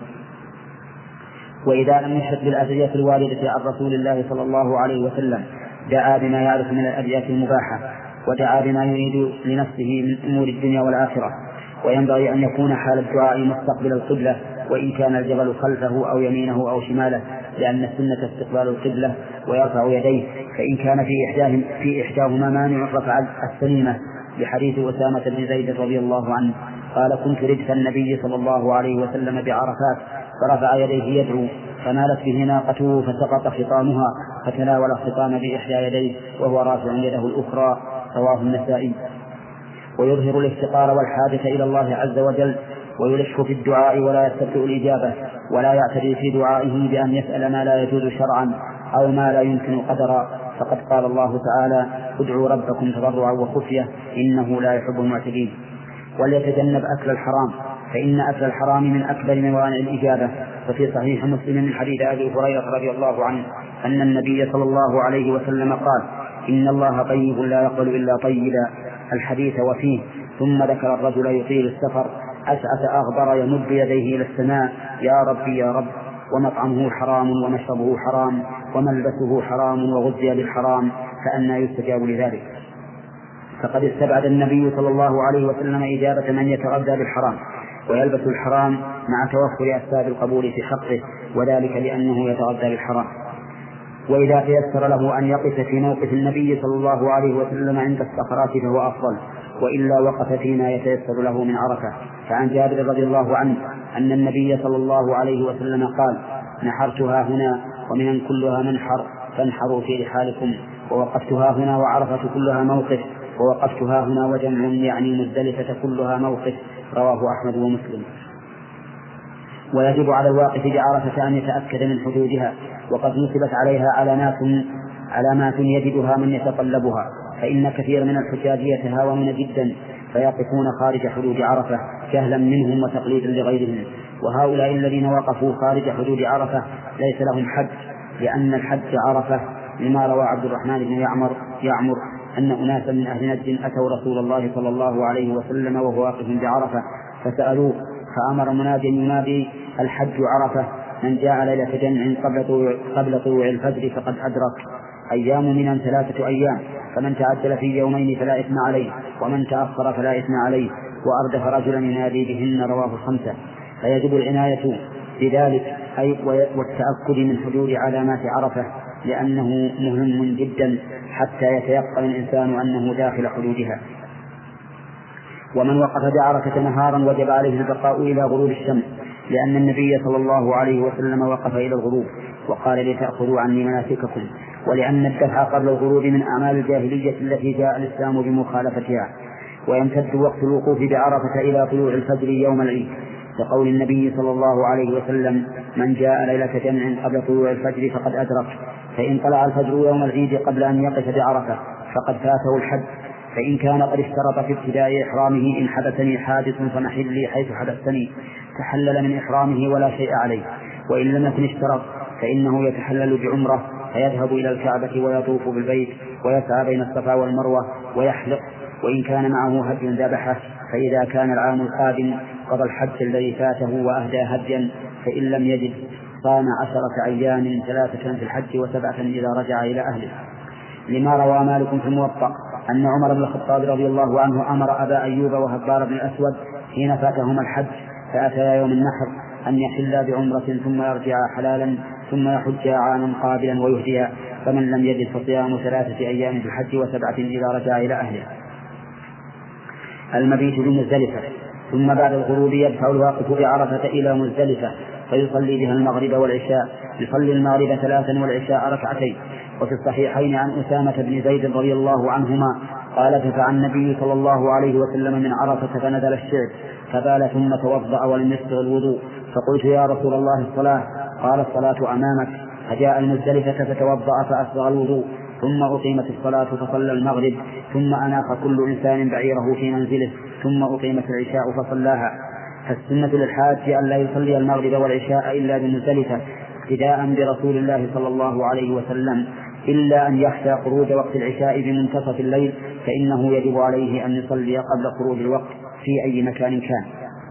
وإذا لم يشهد بالأدعية الواردة عن رسول الله صلى الله عليه وسلم دعا بما يعرف من الأدعية المباحة، ودعا بما يريد لنفسه من أمور الدنيا والآخرة. وينبغي أن يكون حال الدعاء مستقبل القبلة، وإن كان الجبل خلفه أو يمينه أو شماله، لأن السنة استقبال القبلة ويرفع يديه، فإن كان في إحداهما مانع رفع السليمة، لحديث أسامة بن زيد رضي الله عنه قال: كنت ردف النبي صلى الله عليه وسلم بعرفات فرفع يديه يدعو، فمالت به ناقته فسقط خطامها، فتناول الخطام بإحدى يديه وهو رافع يده الأخرى. رواه النسائي. ويظهر الافتقار والحاجة إلى الله عز وجل، ويلح في الدعاء ولا يستبطئ الإجابة، ولا يعتدي في دعائه بأن يسأل ما لا يجوز شرعا أو ما لا يمكن قدرا، فقد قال الله تعالى: ادعوا ربكم تضرعا وخفية إنه لا يحب المعتدين. وليتجنب أكل الحرام، فإن أكل الحرام من أكبر موانع الإجابة. ففي صحيح مسلم من حديث أبي هريرة رضي الله عنه أن النبي صلى الله عليه وسلم قال: إن الله طيب لا يقبل إلا طيبا، الحديث وفيه: ثم ذكر الرجل يطيل السفر أشعث أغبر يمد يديه إلى السماء: يا ربي يا رب، ومطعمه حرام ومشربه حرام وملبسه حرام وغذي بالحرام، فأنى يستجاب لذلك. فقد استبعد النبي صلى الله عليه وسلم إجابة من يتغذى بالحرام ويلبس الحرام مع توفر أسباب القبول في حقه، وذلك لأنه يتغذى بالحرام. وإذا تيسر له أن يقف في موقف النبي صلى الله عليه وسلم عند الصخرات فهو أفضل، وإلا وقف فيما يتيسر له من عرفة. فعن جابر رضي الله عنه أن النبي صلى الله عليه وسلم قال: نحرتها هنا ومن كلها منحر فانحروا في رحالكم، ووقفتها هنا وعرفة كلها موقف، ووقفتها هنا وجمع يعني مزدلفة كلها موقف. رواه أحمد ومسلم. ويجب على الواقف بعرفة أن يتأكد من حدودها، وقد نصبت عليها علامات يجدها من يتطلبها، فإن كثير من الحجاج يتهاونون جدا فيقفون خارج حدود عرفة جهلا منهم وتقليدا لغيرهم. وهؤلاء الذين وقفوا خارج حدود عرفة ليس لهم حج، لأن الحج عرفة، لما روى عبد الرحمن بن يعمر أن أناسا من أهل نجد أتوا رسول الله صلى الله عليه وسلم وهو واقف بعرفة فسألوه، فأمر مناد ينادي: الحج عرفة، من جاء ليلة جمع قبل طلوع الفجر فقد أدرك. أيام من 3 أيام، فمن تعجل في يومين فلا إثم عليه، ومن تأخر فلا إثم عليه. وأردف رجلا ينادي بهن. رواه 5. فيجب العناية بذلك والتأكد من حدود علامات عرفة، لأنه مهم جدا حتى يتيقن الإنسان أنه داخل حدودها. ومن وقف بعرفة نهارا وجب عليه البقاء إلى غروب الشمس، لأن النبي صلى الله عليه وسلم وقف إلى الغروب وقال: لتأخذوا عني مناسككم، ولأن الدفع قبل الغروب من أعمال الجاهلية التي جاء الإسلام بمخالفتها. ويمتد وقت الوقوف بعرفة إلى طلوع الفجر يوم العيد، كقول النبي صلى الله عليه وسلم: من جاء ليلة جمع قبل طلوع الفجر فقد أدرك. فإن طلع الفجر يوم العيد قبل أن يقف بعرفة فقد فاته الحج. فإن كان قد اشترط في ابتداء إحرامه: إن حدثني حادث فمحلي حيث حدثني، تحلل من إحرامه ولا شيء عليه. وإن لم يكن اشترط فإنه يتحلل بعمرة، فيذهب إلى الكعبة ويطوف بالبيت ويسعى بين الصفا والمروة ويحلق، وإن كان معه هدي ذبحه. فإذا كان العام القادم قضى الحج الذي فاته وأهدى هديا، فإن لم يجد صام 10 أيام 3 في الحج و7 إذا رجع إلى أهله. لما روى مالك في الموطأ أن عمر بن الخطاب رضي الله عنه أمر أبا أيوب وهبار بن الأسود حين فاتهما الحج فأتيا يوم النحر أن يحلا بعمرة ثم يرجع حلالا ثم يحج عاما قابلا ويهديا، فمن لم يجد فصيام 3 أيام في الحج و7 إذا رجع إلى أهله. المبيت بمزدلفة. ثم بعد الغروب يدفع الواقف بعرفة إلى مزدلفة فيصلي بها المغرب والعشاء، يصلي المغرب 3 والعشاء 2. وفي الصحيحين عن أسامة بن زيد رضي الله عنهما قال ففعل النبي صلى الله عليه وسلم من عرفة فنزل الشعب فبال ثم توضأ ولم يسبغ الوضوء، فقلت يا رسول الله الصلاة؟ قال الصلاة أمامك. فجاء المزدلفة فتوضأ فأسبغ الوضوء، ثم أقيمت الصلاة فصلى المغرب، ثم أناخ كل إنسان بعيره في منزله، ثم أقيمت العشاء فصلاها. فالسنة للحاج أن لا يصلي المغرب والعشاء إلا بمزدلفة اقتداء برسول الله صلى الله عليه وسلم، إلا أن يخشى خروج وقت العشاء بمنتصف الليل فإنه يجب عليه أن يصلي قبل خروج الوقت في أي مكان كان.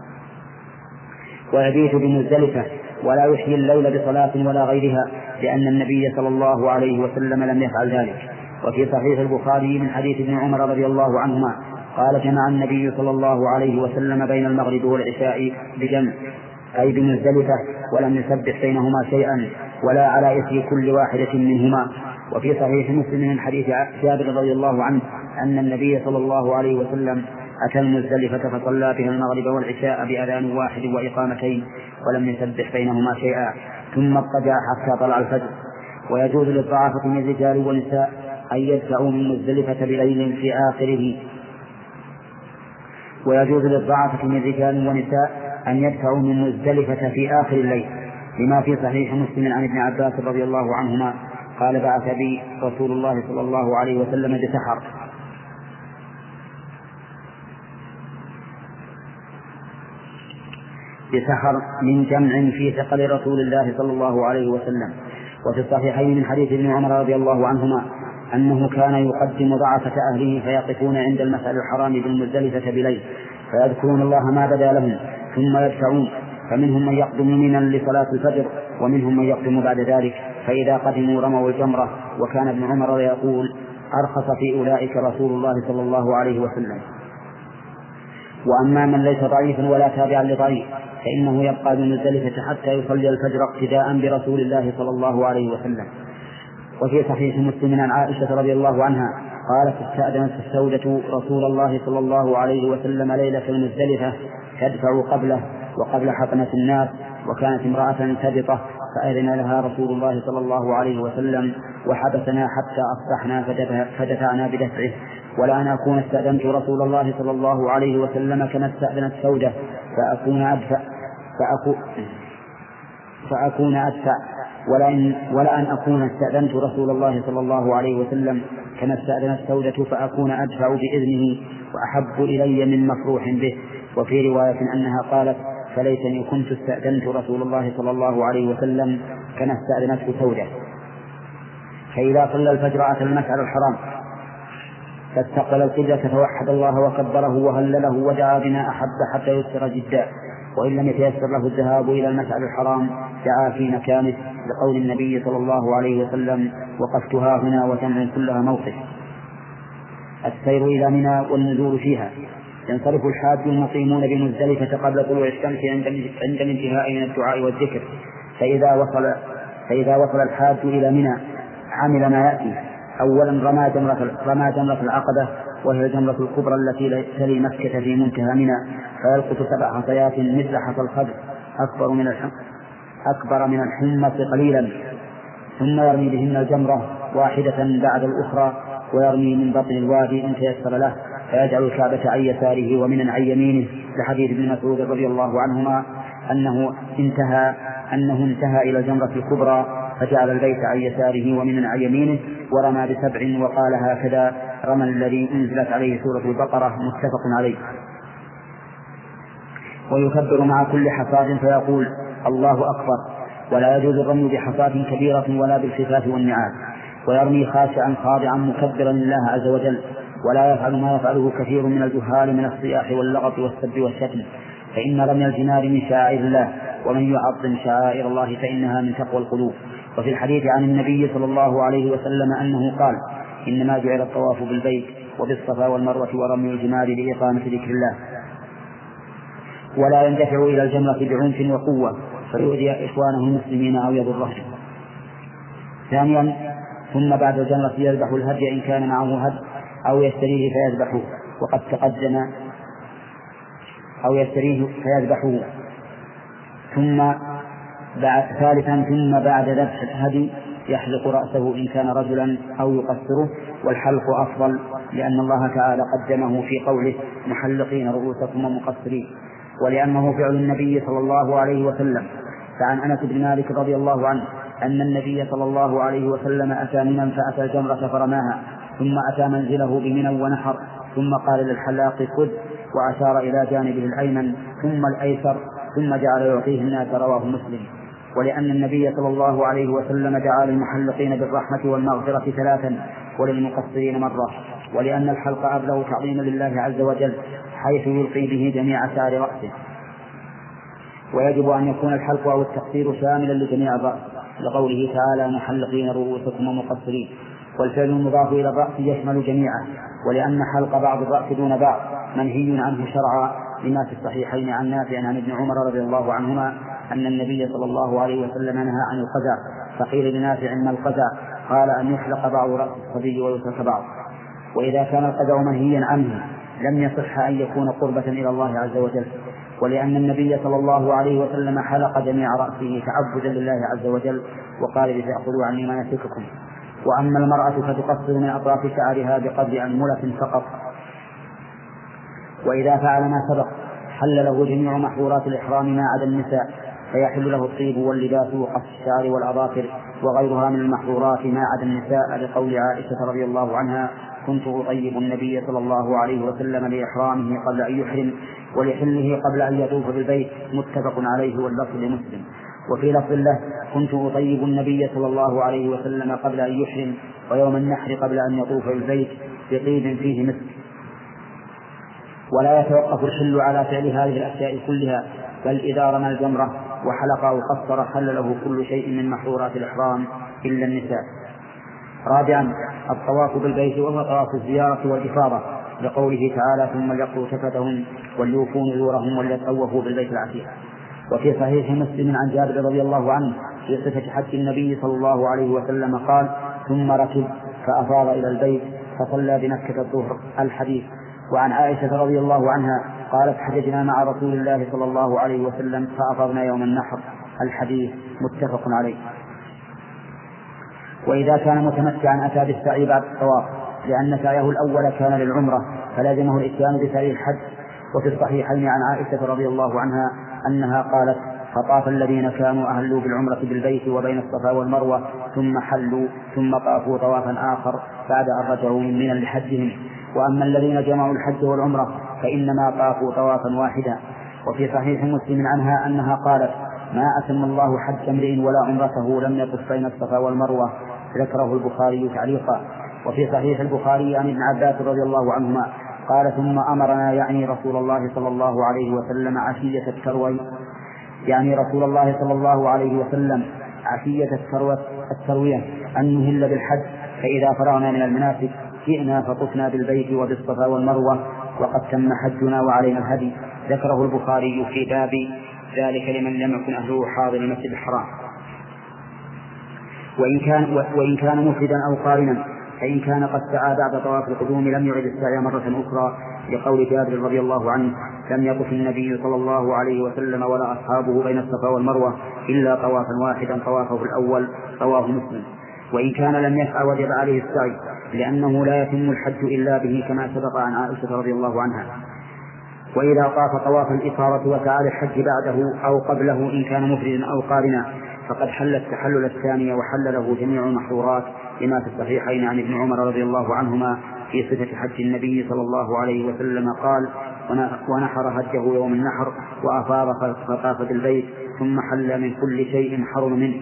ويبيت بمزدلفة ولا يحيي الليل بصلاة ولا غيرها، لأن النبي صلى الله عليه وسلم لم يفعل ذلك. وفي صحيح البخاري من حديث ابن عمر رضي الله عنهما قال جمع النبي صلى الله عليه وسلم بين المغرب والعشاء بجمع أي بمزدلفة، ولم يسبح بينهما شيئا ولا على إثر كل واحدة منهما. وفي صحيح مسلم من حديث جابر رضي الله عنه أن النبي صلى الله عليه وسلم أتى المزدلفة فصلى بها المغرب والعشاء بأذان واحد وإقامتين ولم يسبح بينهما شيئا، ثم اضطجع حتى طلع الفجر. ويجوز للضعافة من الرجال والنساء أن يدفعوا من مزدلفة بليل في آخره. ويجوز للضعافة من رجال ونساء أن يدفعوا من مزدلفة في آخر الليل، لما في صحيح مسلم عن ابن عباس رضي الله عنهما قال بعث بي رسول الله صلى الله عليه وسلم بسحر من جمع في ثقل رسول الله صلى الله عليه وسلم. وفي الصحيحين من حديث ابن عمر رضي الله عنهما أنه كان يقدم ضعفة أهله فيقفون عند المسعد الحرام بالمزدلفة بليل فيذكرون الله ما بدا لهم ثم يدفعون، فمنهم من يقدم منى لصلاة الفجر ومنهم من يقدم بعد ذلك، فإذا قدموا رموا الجمرة. وكان ابن عمر يقول أرخص في أولئك رسول الله صلى الله عليه وسلم. وأما من ليس ضعيفا ولا تابعا لضعيف فإنه يبقى بمزدلفة حتى يصلي الفجر اقتداء برسول الله صلى الله عليه وسلم. وفي صحيح مسلم عن عائشة رضي الله عنها قالت استأذنت السودة رسول الله صلى الله عليه وسلم ليلة المزدلفة تدفع قبله وقبل حطمة الناس، وكانت امرأة تبطة فأذن لها رسول الله صلى الله عليه وسلم وحبسنا حتى أصبحنا فدفعنا بدفعه. ولا أن أكون استأذنت رسول الله صلى الله عليه وسلم كما استأذنت سودة فأكون أدفع ولا أن أكون استأذنت رسول الله صلى الله عليه وسلم كما استأذنت سودة فأكون أدفع بإذنه وأحب إلي من مفروح به. وفي رواية أنها قالت فليتني كنت استأذنت رسول الله صلى الله عليه وسلم كما استأذنته سودة. فإذا صلى الفجر أتى المسعد الحرام فاستقبل القبلة فوحد الله وكبره وهلله ودعا بما أحب حتى يسر جدا، وإن لم يتيسر له الذهاب إلى المسعد الحرام دعا في مكانه لقول النبي صلى الله عليه وسلم وقفتها هنا وتمع كلها موقف. السير إلى منى والنزول فيها. ينصرف الحاج المقيمون بمزدلفة قبل طلوع الشمس عند الانتهاء من الدعاء والذكر، فإذا وصل الحاج إلى منى عمل ما يأتي. أولا رمى جمرة العقبة وهي الجمرة الكبرى التي تلي مكة في منتهى منى، فيلقط 7 حصيات مثل حصى الخبز أكبر من الحمص قليلا، ثم يرمي بهن الجمرة واحدة بعد الأخرى ويرمي من بطن الوادي إن تيسر له، فيجعل الكعبة عن يساره ومنى عن يمينه، لحديث ابن مسعود رضي الله عنهما أنه انتهى إلى الجمرة الكبرى فجعل البيت عن يساره ومنى عن يمينه ورمى ب7 وقال هكذا رمى الذي أنزلت عليه سورة البقرة متفق عليه. ويكبر مع كل حصاد فيقول الله أكبر، ولا يجوز الرمي بحصاد كبيرة ولا بالخفاف والنعال، ويرمي خاشعا خاضعا مكبرا لله عز وجل، ولا يفعل ما يفعله كثير من الجهال من الصياح واللغط والسب والشتم، فإن رمي الجمار من شعائر الله ومن يعظم شعائر الله فإنها من تقوى القلوب. وفي الحديث عن النبي صلى الله عليه وسلم أنه قال: إنما جعل الطواف بالبيت وبالصفا والمروة ورمي الجمار لإقامة ذكر الله، ولا يندفع إلى الجمرة بعنف وقوة فيؤذي إخوانه المسلمين أو يضرهم. ثانيا: ثم بعد الجمرة يذبح الهدي إن كان معه هدي أو يشتريه فيذبحه، وقد تقدم أو يشتريه فيذبحه. ثالثا: ثم بعد ذبح الهدي يحلق رأسه إن كان رجلا أو يقصره، والحلق أفضل لأن الله تعالى قدمه في قوله: محلقين رؤوسكم ومقصرين، ولأنه فعل النبي صلى الله عليه وسلم. فعن أنس بن مالك رضي الله عنه أن النبي صلى الله عليه وسلم أتى منى فأتى الجمرة فرماها، ثم أتى منزله بمنى ونحر، ثم قال للحلاق: خذ، وأشار إلى جانبه الأيمن ثم الأيسر، ثم جعل يعطيه الناس. رواه مسلم. ولأن النبي صلى الله عليه وسلم دعا للمحلقين بالرحمة والمغفرة 3 وللمقصرين مرة، ولأن الحلق أبلغ تعظيما لله عز وجل حيث يلقي به جميع شعر رأسه، ويجب أن يكون الحلق أو التقصير شاملا لجميع الرأس، لقوله تعالى: محلقين رؤوسكم ومقصرين. والفعل المضاف إلى الرأس يشمل جميعا، ولأن حلق بعض الرأس دون بعض منهي عنه شرعا، لما في الصحيحين عن نافع عن ابن عمر رضي الله عنهما أن النبي صلى الله عليه وسلم نهى عن القزع. فقيل لنافع: ما القزع؟ قال: أن يحلق بعض رأس الصبي ويترك بعض. وإذا كان القزع منهيا عنه لم يصح أن يكون قربة إلى الله عز وجل، ولأن النبي صلى الله عليه وسلم حلق جميع رأسه تعبدا لله عز وجل، وقال: لتأخذوا عني مناسككم. وأما المرأة فتقصر من أطراف شعرها بقدر أنملة فقط. وإذا فعل ما سبق حل له جميع محظورات الإحرام ما عدا النساء، فيحل له الطيب واللباس وقص الشعر والأظافر وغيرها من المحظورات ما عدا النساء، لقول عائشة رضي الله عنها: كنت أطيب النبي صلى الله عليه وسلم لإحرامه قبل أن يحرم ولحله قبل أن يطوف بالبيت. متفق عليه واللفظ لمسلم. وفي لفظ له: كنت أطيب النبي صلى الله عليه وسلم قبل أن يحرم ويوم النحر قبل أن يطوف بالبيت بطيب فيه مسك. ولا يتوقف الحل على فعل هذه الأشياء كلها، بل إذا رمى الجمرة وحلق أو قصر حل له كل شيء من محظورات الإحرام إلا النساء. رابعا: الطواف بالبيت، وهو طواف الزيارة والإفاضة، لقوله تعالى: ثم ليقضوا تفتهم وليوفوا نذورهم وليطوفوا بالبيت العتيق. وفي صحيح مسلم عن جابر رضي الله عنه في صفة حج النبي صلى الله عليه وسلم قال: ثم ركب فأفاض إلى البيت فصلى بمكة الظهر. الحديث. وعن عائشة رضي الله عنها قالت: حججنا مع رسول الله صلى الله عليه وسلم فأفضنا يوم النحر. الحديث متفق عليه. وإذا كان متمتعا أتى بالسعي بعد الطواف، لأن سعيه الأول كان للعمرة فلازمه الإتيان بسعي الحج. وفي الصحيحين عن عائشة رضي الله عنها أنها قالت: فطاف الذين كانوا أهلوا بالعمرة بالبيت وبين الصفا والمروة ثم حلوا ثم طافوا طوافا آخر بعد أن رجعوا من منى لحجهم. وأما الذين جمعوا الحج والعمرة فإنما طافوا طوافا واحدا. وفي صحيح مسلم عنها أنها قالت: ما أتم الله حج امرئ ولا عمرته لم يطف بين الصفا والمروة. ذكره البخاري تعليقا. وفي صحيح البخاري عن ابن عباس رضي الله عنهما قال: ثم أمرنا، يعني رسول الله صلى الله عليه وسلم، عشية التروية أن نهل بالحج، فإذا فرغنا من المناسك جئنا فطفنا بالبيت وبالصفا والمروة وقد تم حجنا وعلينا الهدي. ذكره البخاري في باب ذلك لمن لم يكن أهله حاضر المسجد الحرام. وإن كان مفردا أو قارنا، فإن كان قد سعى بعد طواف القدوم لم يعد السعي مرة أخرى، لقول جابر رضي الله عنه: لم يطف النبي صلى الله عليه وسلم ولا أصحابه بين الصفا والمروة إلا طوافا واحدا طوافه الأول. رواه مسلم. وإن كان لم يسعى وجب عليه السعي، لأنه لا يتم الحج إلا به، كما سبق عن عائشة رضي الله عنها. وإذا طاف طواف الإفاضة وسعى للحج بعده أو قبله إن كان مفردا أو قارنا فقد حل التحلل الثاني وحل له جميع المحظورات، لما في الصحيحين عن ابن عمر رضي الله عنهما في صفة حج النبي صلى الله عليه وسلم قال: ونحر هجه يوم النحر وأفاض فطاف بالبيت ثم حل من كل شيء حرم منه.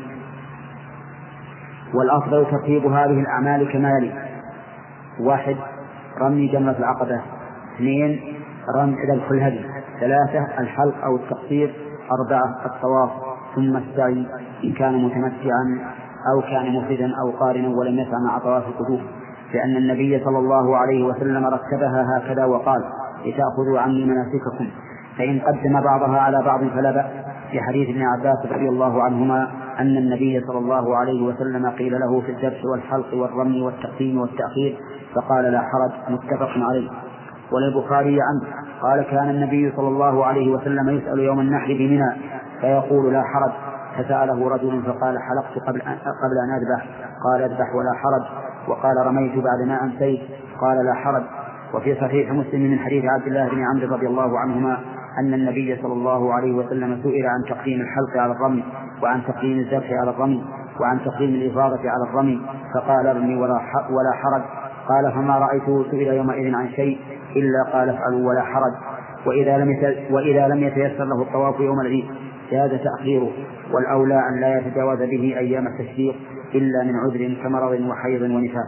والأفضل ترتيب هذه الأعمال كما يلي: 1. رمي جمرة العقبة. 2. رمي ذبح الهدي. 3. الحلق أو التقصير. 4 الطواف ثم السعي إن كان متمتعا أو كان مفردا أو قارنا ولم يسعى مع طواف القدوم، لأن النبي صلى الله عليه وسلم رتبها هكذا وقال لتأخذوا عني مناسككم، فإن قدم بعضها على بعض فلا بأس، في حديث ابن عباس رضي الله عنهما أن النبي صلى الله عليه وسلم قيل له في الذبح والحلق والرمي والتقديم والتأخير فقال لا حرج، متفق عليه. وللبخاري عنه قال كان النبي صلى الله عليه وسلم يسأل يوم النحر بمنى فيقول لا حرج، فسأله رجل فقال حلقت قبل أن أذبح، قال اذبح ولا حرج، وقال رميت بعد ما أمسيت، قال لا حرج. وفي صحيح مسلم من حديث عبد الله بن عمرو رضي الله عنهما أن النبي صلى الله عليه وسلم سئل عن تقديم الحلق على الرمي، وعن تقديم الذبح على الرمي، وعن تقديم الإفاضة على الرمي، فقال ارمي ولا حرج. قال فما رأيته سئل يومئذ عن شيء إلا قال افعلوا ولا حرج. وإذا لم يتيسر له الطواف يوم العيد جاز تأخيره، والأولى أن لا يتجاوز به أيام التشريق إلا من عذر كمرض وحيض ونفاس.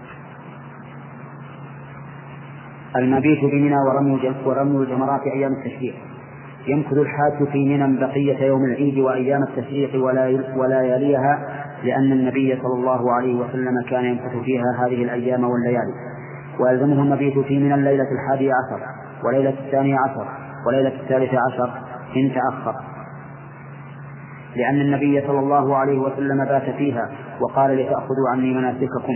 المبيت بمنى ورمي الجمرات أيام التشريق. يمكث الحاج في منى بقية يوم العيد وأيام التشريق ولا يليها، لأن النبي صلى الله عليه وسلم كان يمكث فيها هذه الأيام والليالي، ويلزمه المبيت في منى الليلة 11 وليلة 12 وليلة 13 إن تأخر، لأن النبي صلى الله عليه وسلم بات فيها وقال لتأخذوا عني مناسككم.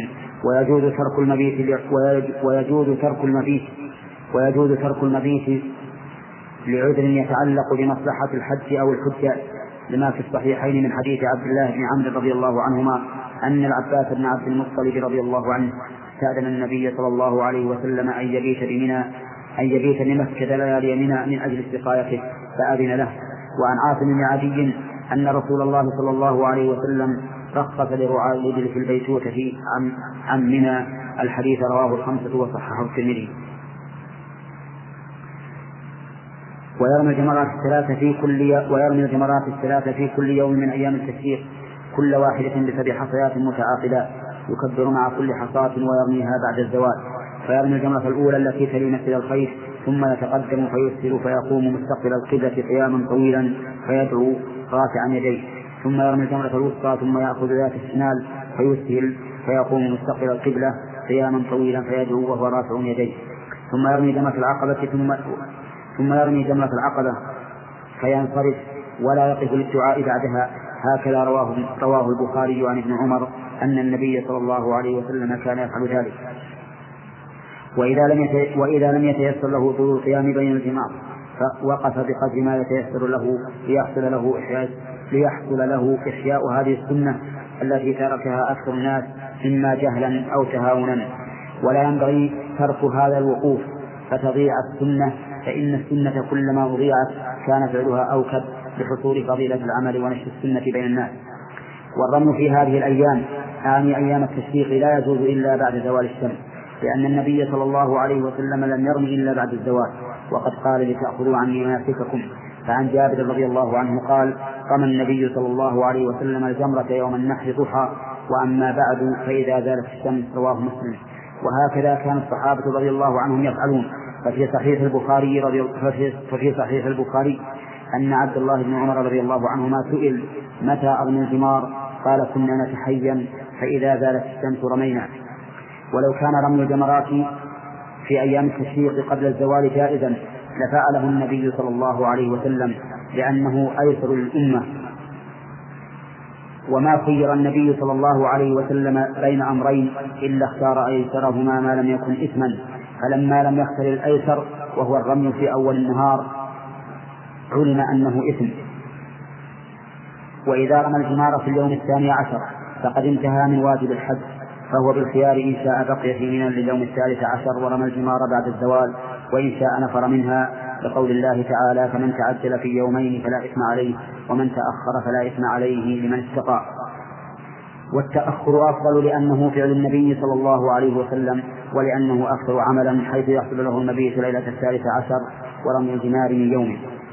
ويجوز ترك المبيت لعذر يتعلق بمصلحة الحج أو الحجاج، لما في الصحيحين من حديث عبد الله بن عمرو رضي الله عنهما أن العباس بن عبد المطلب رضي الله عنه استأذن النبي صلى الله عليه وسلم أن يبيت بمكة ليالي منى من أجل استقايته فأذن له. وعن عاصم بن عدي أن رسول الله صلى الله عليه وسلم رخص لرعاة الإبل في البيتوتة عن منى. الحديث رواه الخمسة وصححه الترمذي. ويرمي الجمرات الثلاث في كل يوم من أيام التشريق، كل واحدة ب7 حصيات متعاقدات، يكبر مع كل حصاة ويرميها بعد الزوال. فيرمي الجمرة الأولى التي تلي مثل الخيش، ثم يتقدم فيسر فيقوم مستقبل القبلة قياما طويلا فيدعو رافعا يديه، ثم يرمي الجمرة الوسطى ثم يأخذ ذات الشمال فيسهل فيقوم مستقبل القبلة قياما طويلا فيدعو وهو رافع يديه، ثم يرمي جمرة العقبة فينصرف ولا يقف للدعاء بعدها. هكذا رواه البخاري عن ابن عمر أن النبي صلى الله عليه وسلم كان يفعل ذلك. وإذا لم يتيسر له طول القيام بين الجمار فوقف بقدر ما يتيسر له ليحصل له إحياء هذه السنة التي تركها أكثر الناس إما جهلا أو تهاونا. ولا ينبغي ترك هذا الوقوف فتضيع السنة، فإن السنة كلما أضيعت كان فعلها أوكد لحصول فضيلة العمل ونشر السنة بين الناس. والرمي في هذه الأيام أيام التشريق لا يجوز إلا بعد زوال الشمس، لأن النبي صلى الله عليه وسلم لم يرمي إلا بعد الزوال، وقد قال لتأخذوا عني مناسككم. فعن جابر رضي الله عنه قال رمى النبي صلى الله عليه وسلم الجمرة يوم النحر ضحى، وأما بعد فإذا زالت الشمس. رواه مسلم. وهكذا كان الصحابة رضي الله عنهم يفعلون. ففي صحيح البخاري أن عبد الله بن عمر رضي الله عنهما سئل متى أرمي الجمار؟ قال كنا نتحين فإذا زالت الشمس رمينا. ولو كان رمي الجمرات في أيام التشريق قبل الزوال جائزا لفعله النبي صلى الله عليه وسلم، لأنه أيسر للأمة. وما خير النبي صلى الله عليه وسلم بين أمرين إلا اختار أيسرهما ما لم يكن إثما، فلما لم يختر الأيسر وهو الرمي في أول النهار علم أنه إثم. وإذا رمى الجمار في اليوم 12 فقد انتهى من واجب الحج، فهو بالخيار إن شاء بقي في منى لليوم 13 ورمى الجمار بعد الزوال، وإن شاء نفر منها، لقول الله تعالى فمن تعجل في يومين فلا إثم عليه ومن تأخر فلا إثم عليه لمن استطاع. والتأخر أفضل لأنه فعل النبي صلى الله عليه وسلم، ولأنه أكثر عملا حيث يحصل له المبيت ليلة 13 ورمي الجمار من يومه.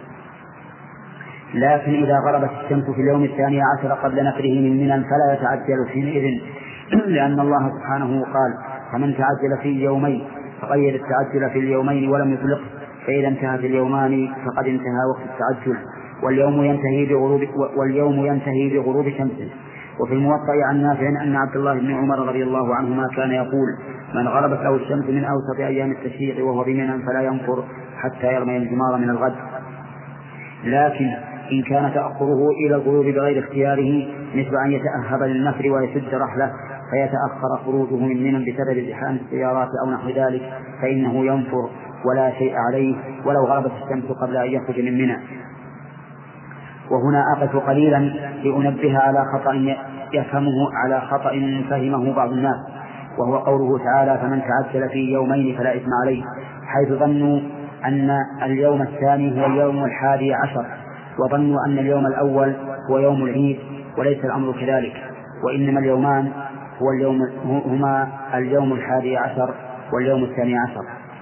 لكن إذا غربت الشمس في اليوم 12 قبل نفره من منى فلا يتعجل حينئذ، لأن الله سبحانه قال فمن تعجل في يومين، فغير التعجل في اليومين ولم يطلق، فإذا انتهى في اليومان فقد انتهى وقت التعجل. واليوم ينتهي بغروب شمسه. وفي الموطأ عن نافع أن عبد الله بن عمر رضي الله عنهما كان يقول: من غربت له الشمس من أوسط أيام التشريق وهو بمنى فلا ينفر حتى يرمي الجمار من الغد. لكن إن كان تأخره إلى الغروب بغير اختياره مثل أن يتأهب للنفر ويشد رحله فيتأخر خروجه من منى بسبب زحام السيارات أو نحو ذلك فإنه ينفر ولا شيء عليه ولو غربت الشمس قبل أن يخرج من منى. وهنا أقف قليلا لأنبه على خطأ فهمه بعض الناس، وهو قوله تعالى: فمن تعجل في يومين فلا إثم عليه، حيث ظنوا أن اليوم الثاني هو اليوم 11، وظنوا أن اليوم الأول هو يوم العيد، وليس الأمر كذلك، وإنما اليومان هما اليوم 11 واليوم 12.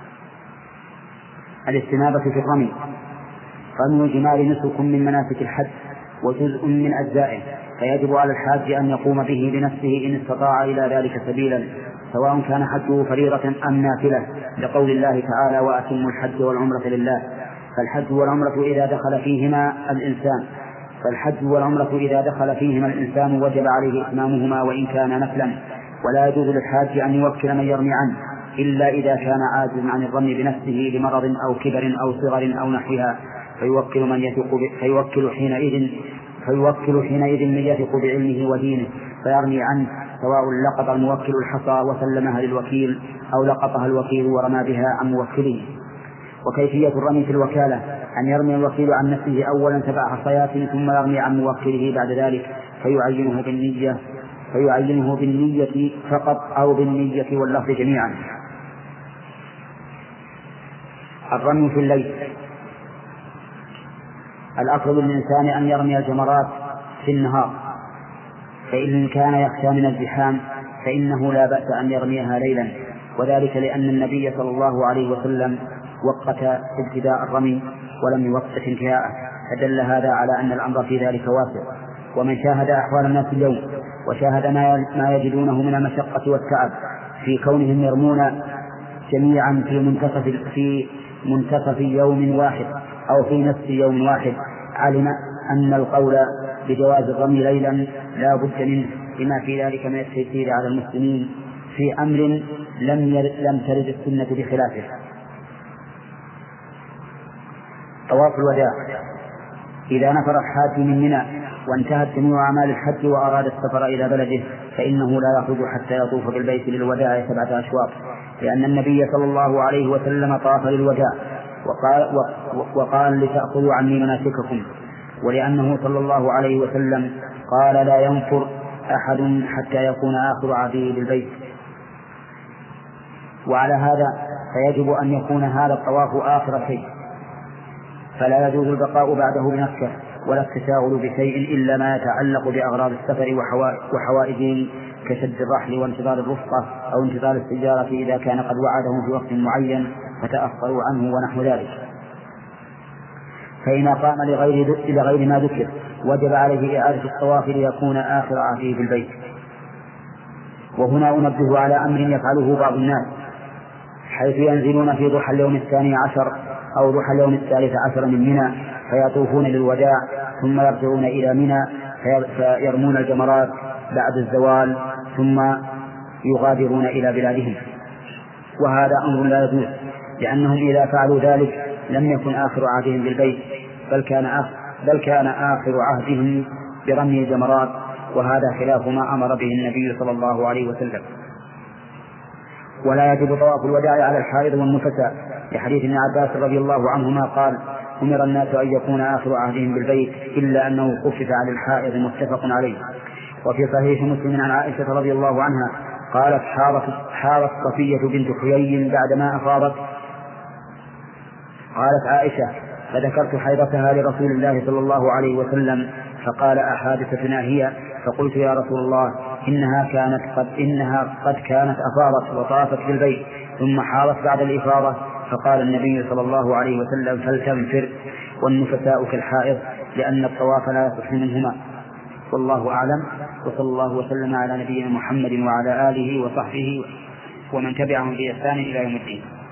الاستنابة في الرمي: رمي الجمار نسك من مناسك الحج وجزء من أجزائه، فيجب على الحاج أن يقوم به بنفسه إن استطاع إلى ذلك سبيلا، سواء كان حجه فريضة أم نافلة، لقول الله تعالى: وأتموا الحج والعمرة لله. فالحج والعمرة إذا دخل فيهما الإنسان وجب عليه إتمامهما وإن كان نفلا، ولا يجوز للحاج أن يوكل من يرمي عنه إلا إذا كان عاجزا عن الرمي بنفسه لمرض أو كبر أو صغر أو نحوها، فيوكل حينئذ من يثق بعلمه ودينه فيرمي عنه، سواء لقط الموكل الحصى وسلمها للوكيل أو لقطها الوكيل ورمى بها عن موكله. وكيفية الرمي في الوكالة: أن يرمي الوكيل عن نفسه أولا 7 حصيات ثم يرمي عن موكله بعد ذلك فيعينه بالنية فقط أو بالنية واللفظ جميعا. الرمي في الليل: الأفضل للإنسان أن يرمي الجمرات في النهار، فإن كان يخشى من الزحام فإنه لا بأس أن يرميها ليلا، وذلك لأن النبي صلى الله عليه وسلم وقت ابتداء الرمي ولم يوقت انتهاءه، فدل هذا على أن الأمر في ذلك واسع. ومن شاهد أحوال الناس اليوم وشاهد ما يجدونه من المشقة والتعب في كونهم يرمون جميعا في منتصف يوم واحد أو في نفس يوم واحد، علم أن القول بجواز الرمي ليلا لا بد منه، لما في ذلك من التيسير على المسلمين في أمر لم ترد السنة بخلافه. طواف الوداع: إذا نفر الحاج من منى وانتهت جميع أعمال الحج وأراد السفر إلى بلده فإنه لا يخرج حتى يطوف بالبيت للوداع 7 أشواط، لأن النبي صلى الله عليه وسلم طاف للوداع وقال: لتأخذوا عني مناسككم، ولأنه صلى الله عليه وسلم قال: لا ينفر أحد حتى يكون آخر عهده بالبيت. وعلى هذا فيجب أن يكون هذا الطواف آخر شيء، فلا يجوز البقاء بعده بنفسه ولا التشاغل بشيء إلا ما يتعلق بأغراض السفر وحوائجه كشد الرحل وانتظار الرفقة أو انتظار السيارة إذا كان قد وعدهم في وقت معين فتأخروا عنه ونحو ذلك. فإن قام لغير ما ذكر وجب عليه إعادة الطواف ليكون آخر عهده بالبيت. وهنا أنبه على أمر يفعله بعض الناس، حيث ينزلون في ضحى اليوم 12 أو ضحى اليوم 13 من منى فيطوفون للوداع ثم يرجعون إلى منى فيرمون الجمرات بعد الزوال ثم يغادرون إلى بلادهم، وهذا أمر لا يجوز، لأنهم إذا فعلوا ذلك لم يكن آخر عهدهم بالبيت بل كان آخر عهدهم برمي الجمرات، وهذا خلاف ما أمر به النبي صلى الله عليه وسلم. ولا يجب طواف الوداع على الحائض والنفساء، لحديث ابن عباس رضي الله عنهما قال: أمر الناس أن يكون آخر عهدهم بالبيت إلا أنه خفف على الحائض، متفق عليه. وفي صحيح مسلم عن عائشة رضي الله عنها قالت: حارت صفية بنت حيي بعدما أفاضت. قالت عائشة: فذكرت حيضتها لرسول الله صلى الله عليه وسلم فقال: أحادثتنا هي؟ فقلت: يا رسول الله إنها قد كانت أفاضت وطافت بالبيت ثم حاضت بعد الإفاضة. فقال النبي صلى الله عليه وسلم: فلتنفر، والنفساء كالحائض، لأن الطواف لا يصح منهما. والله أعلم، وصلى الله وسلم على نبينا محمد وعلى آله وصحبه ومن تبعهم بإحسان إلى يوم الدين.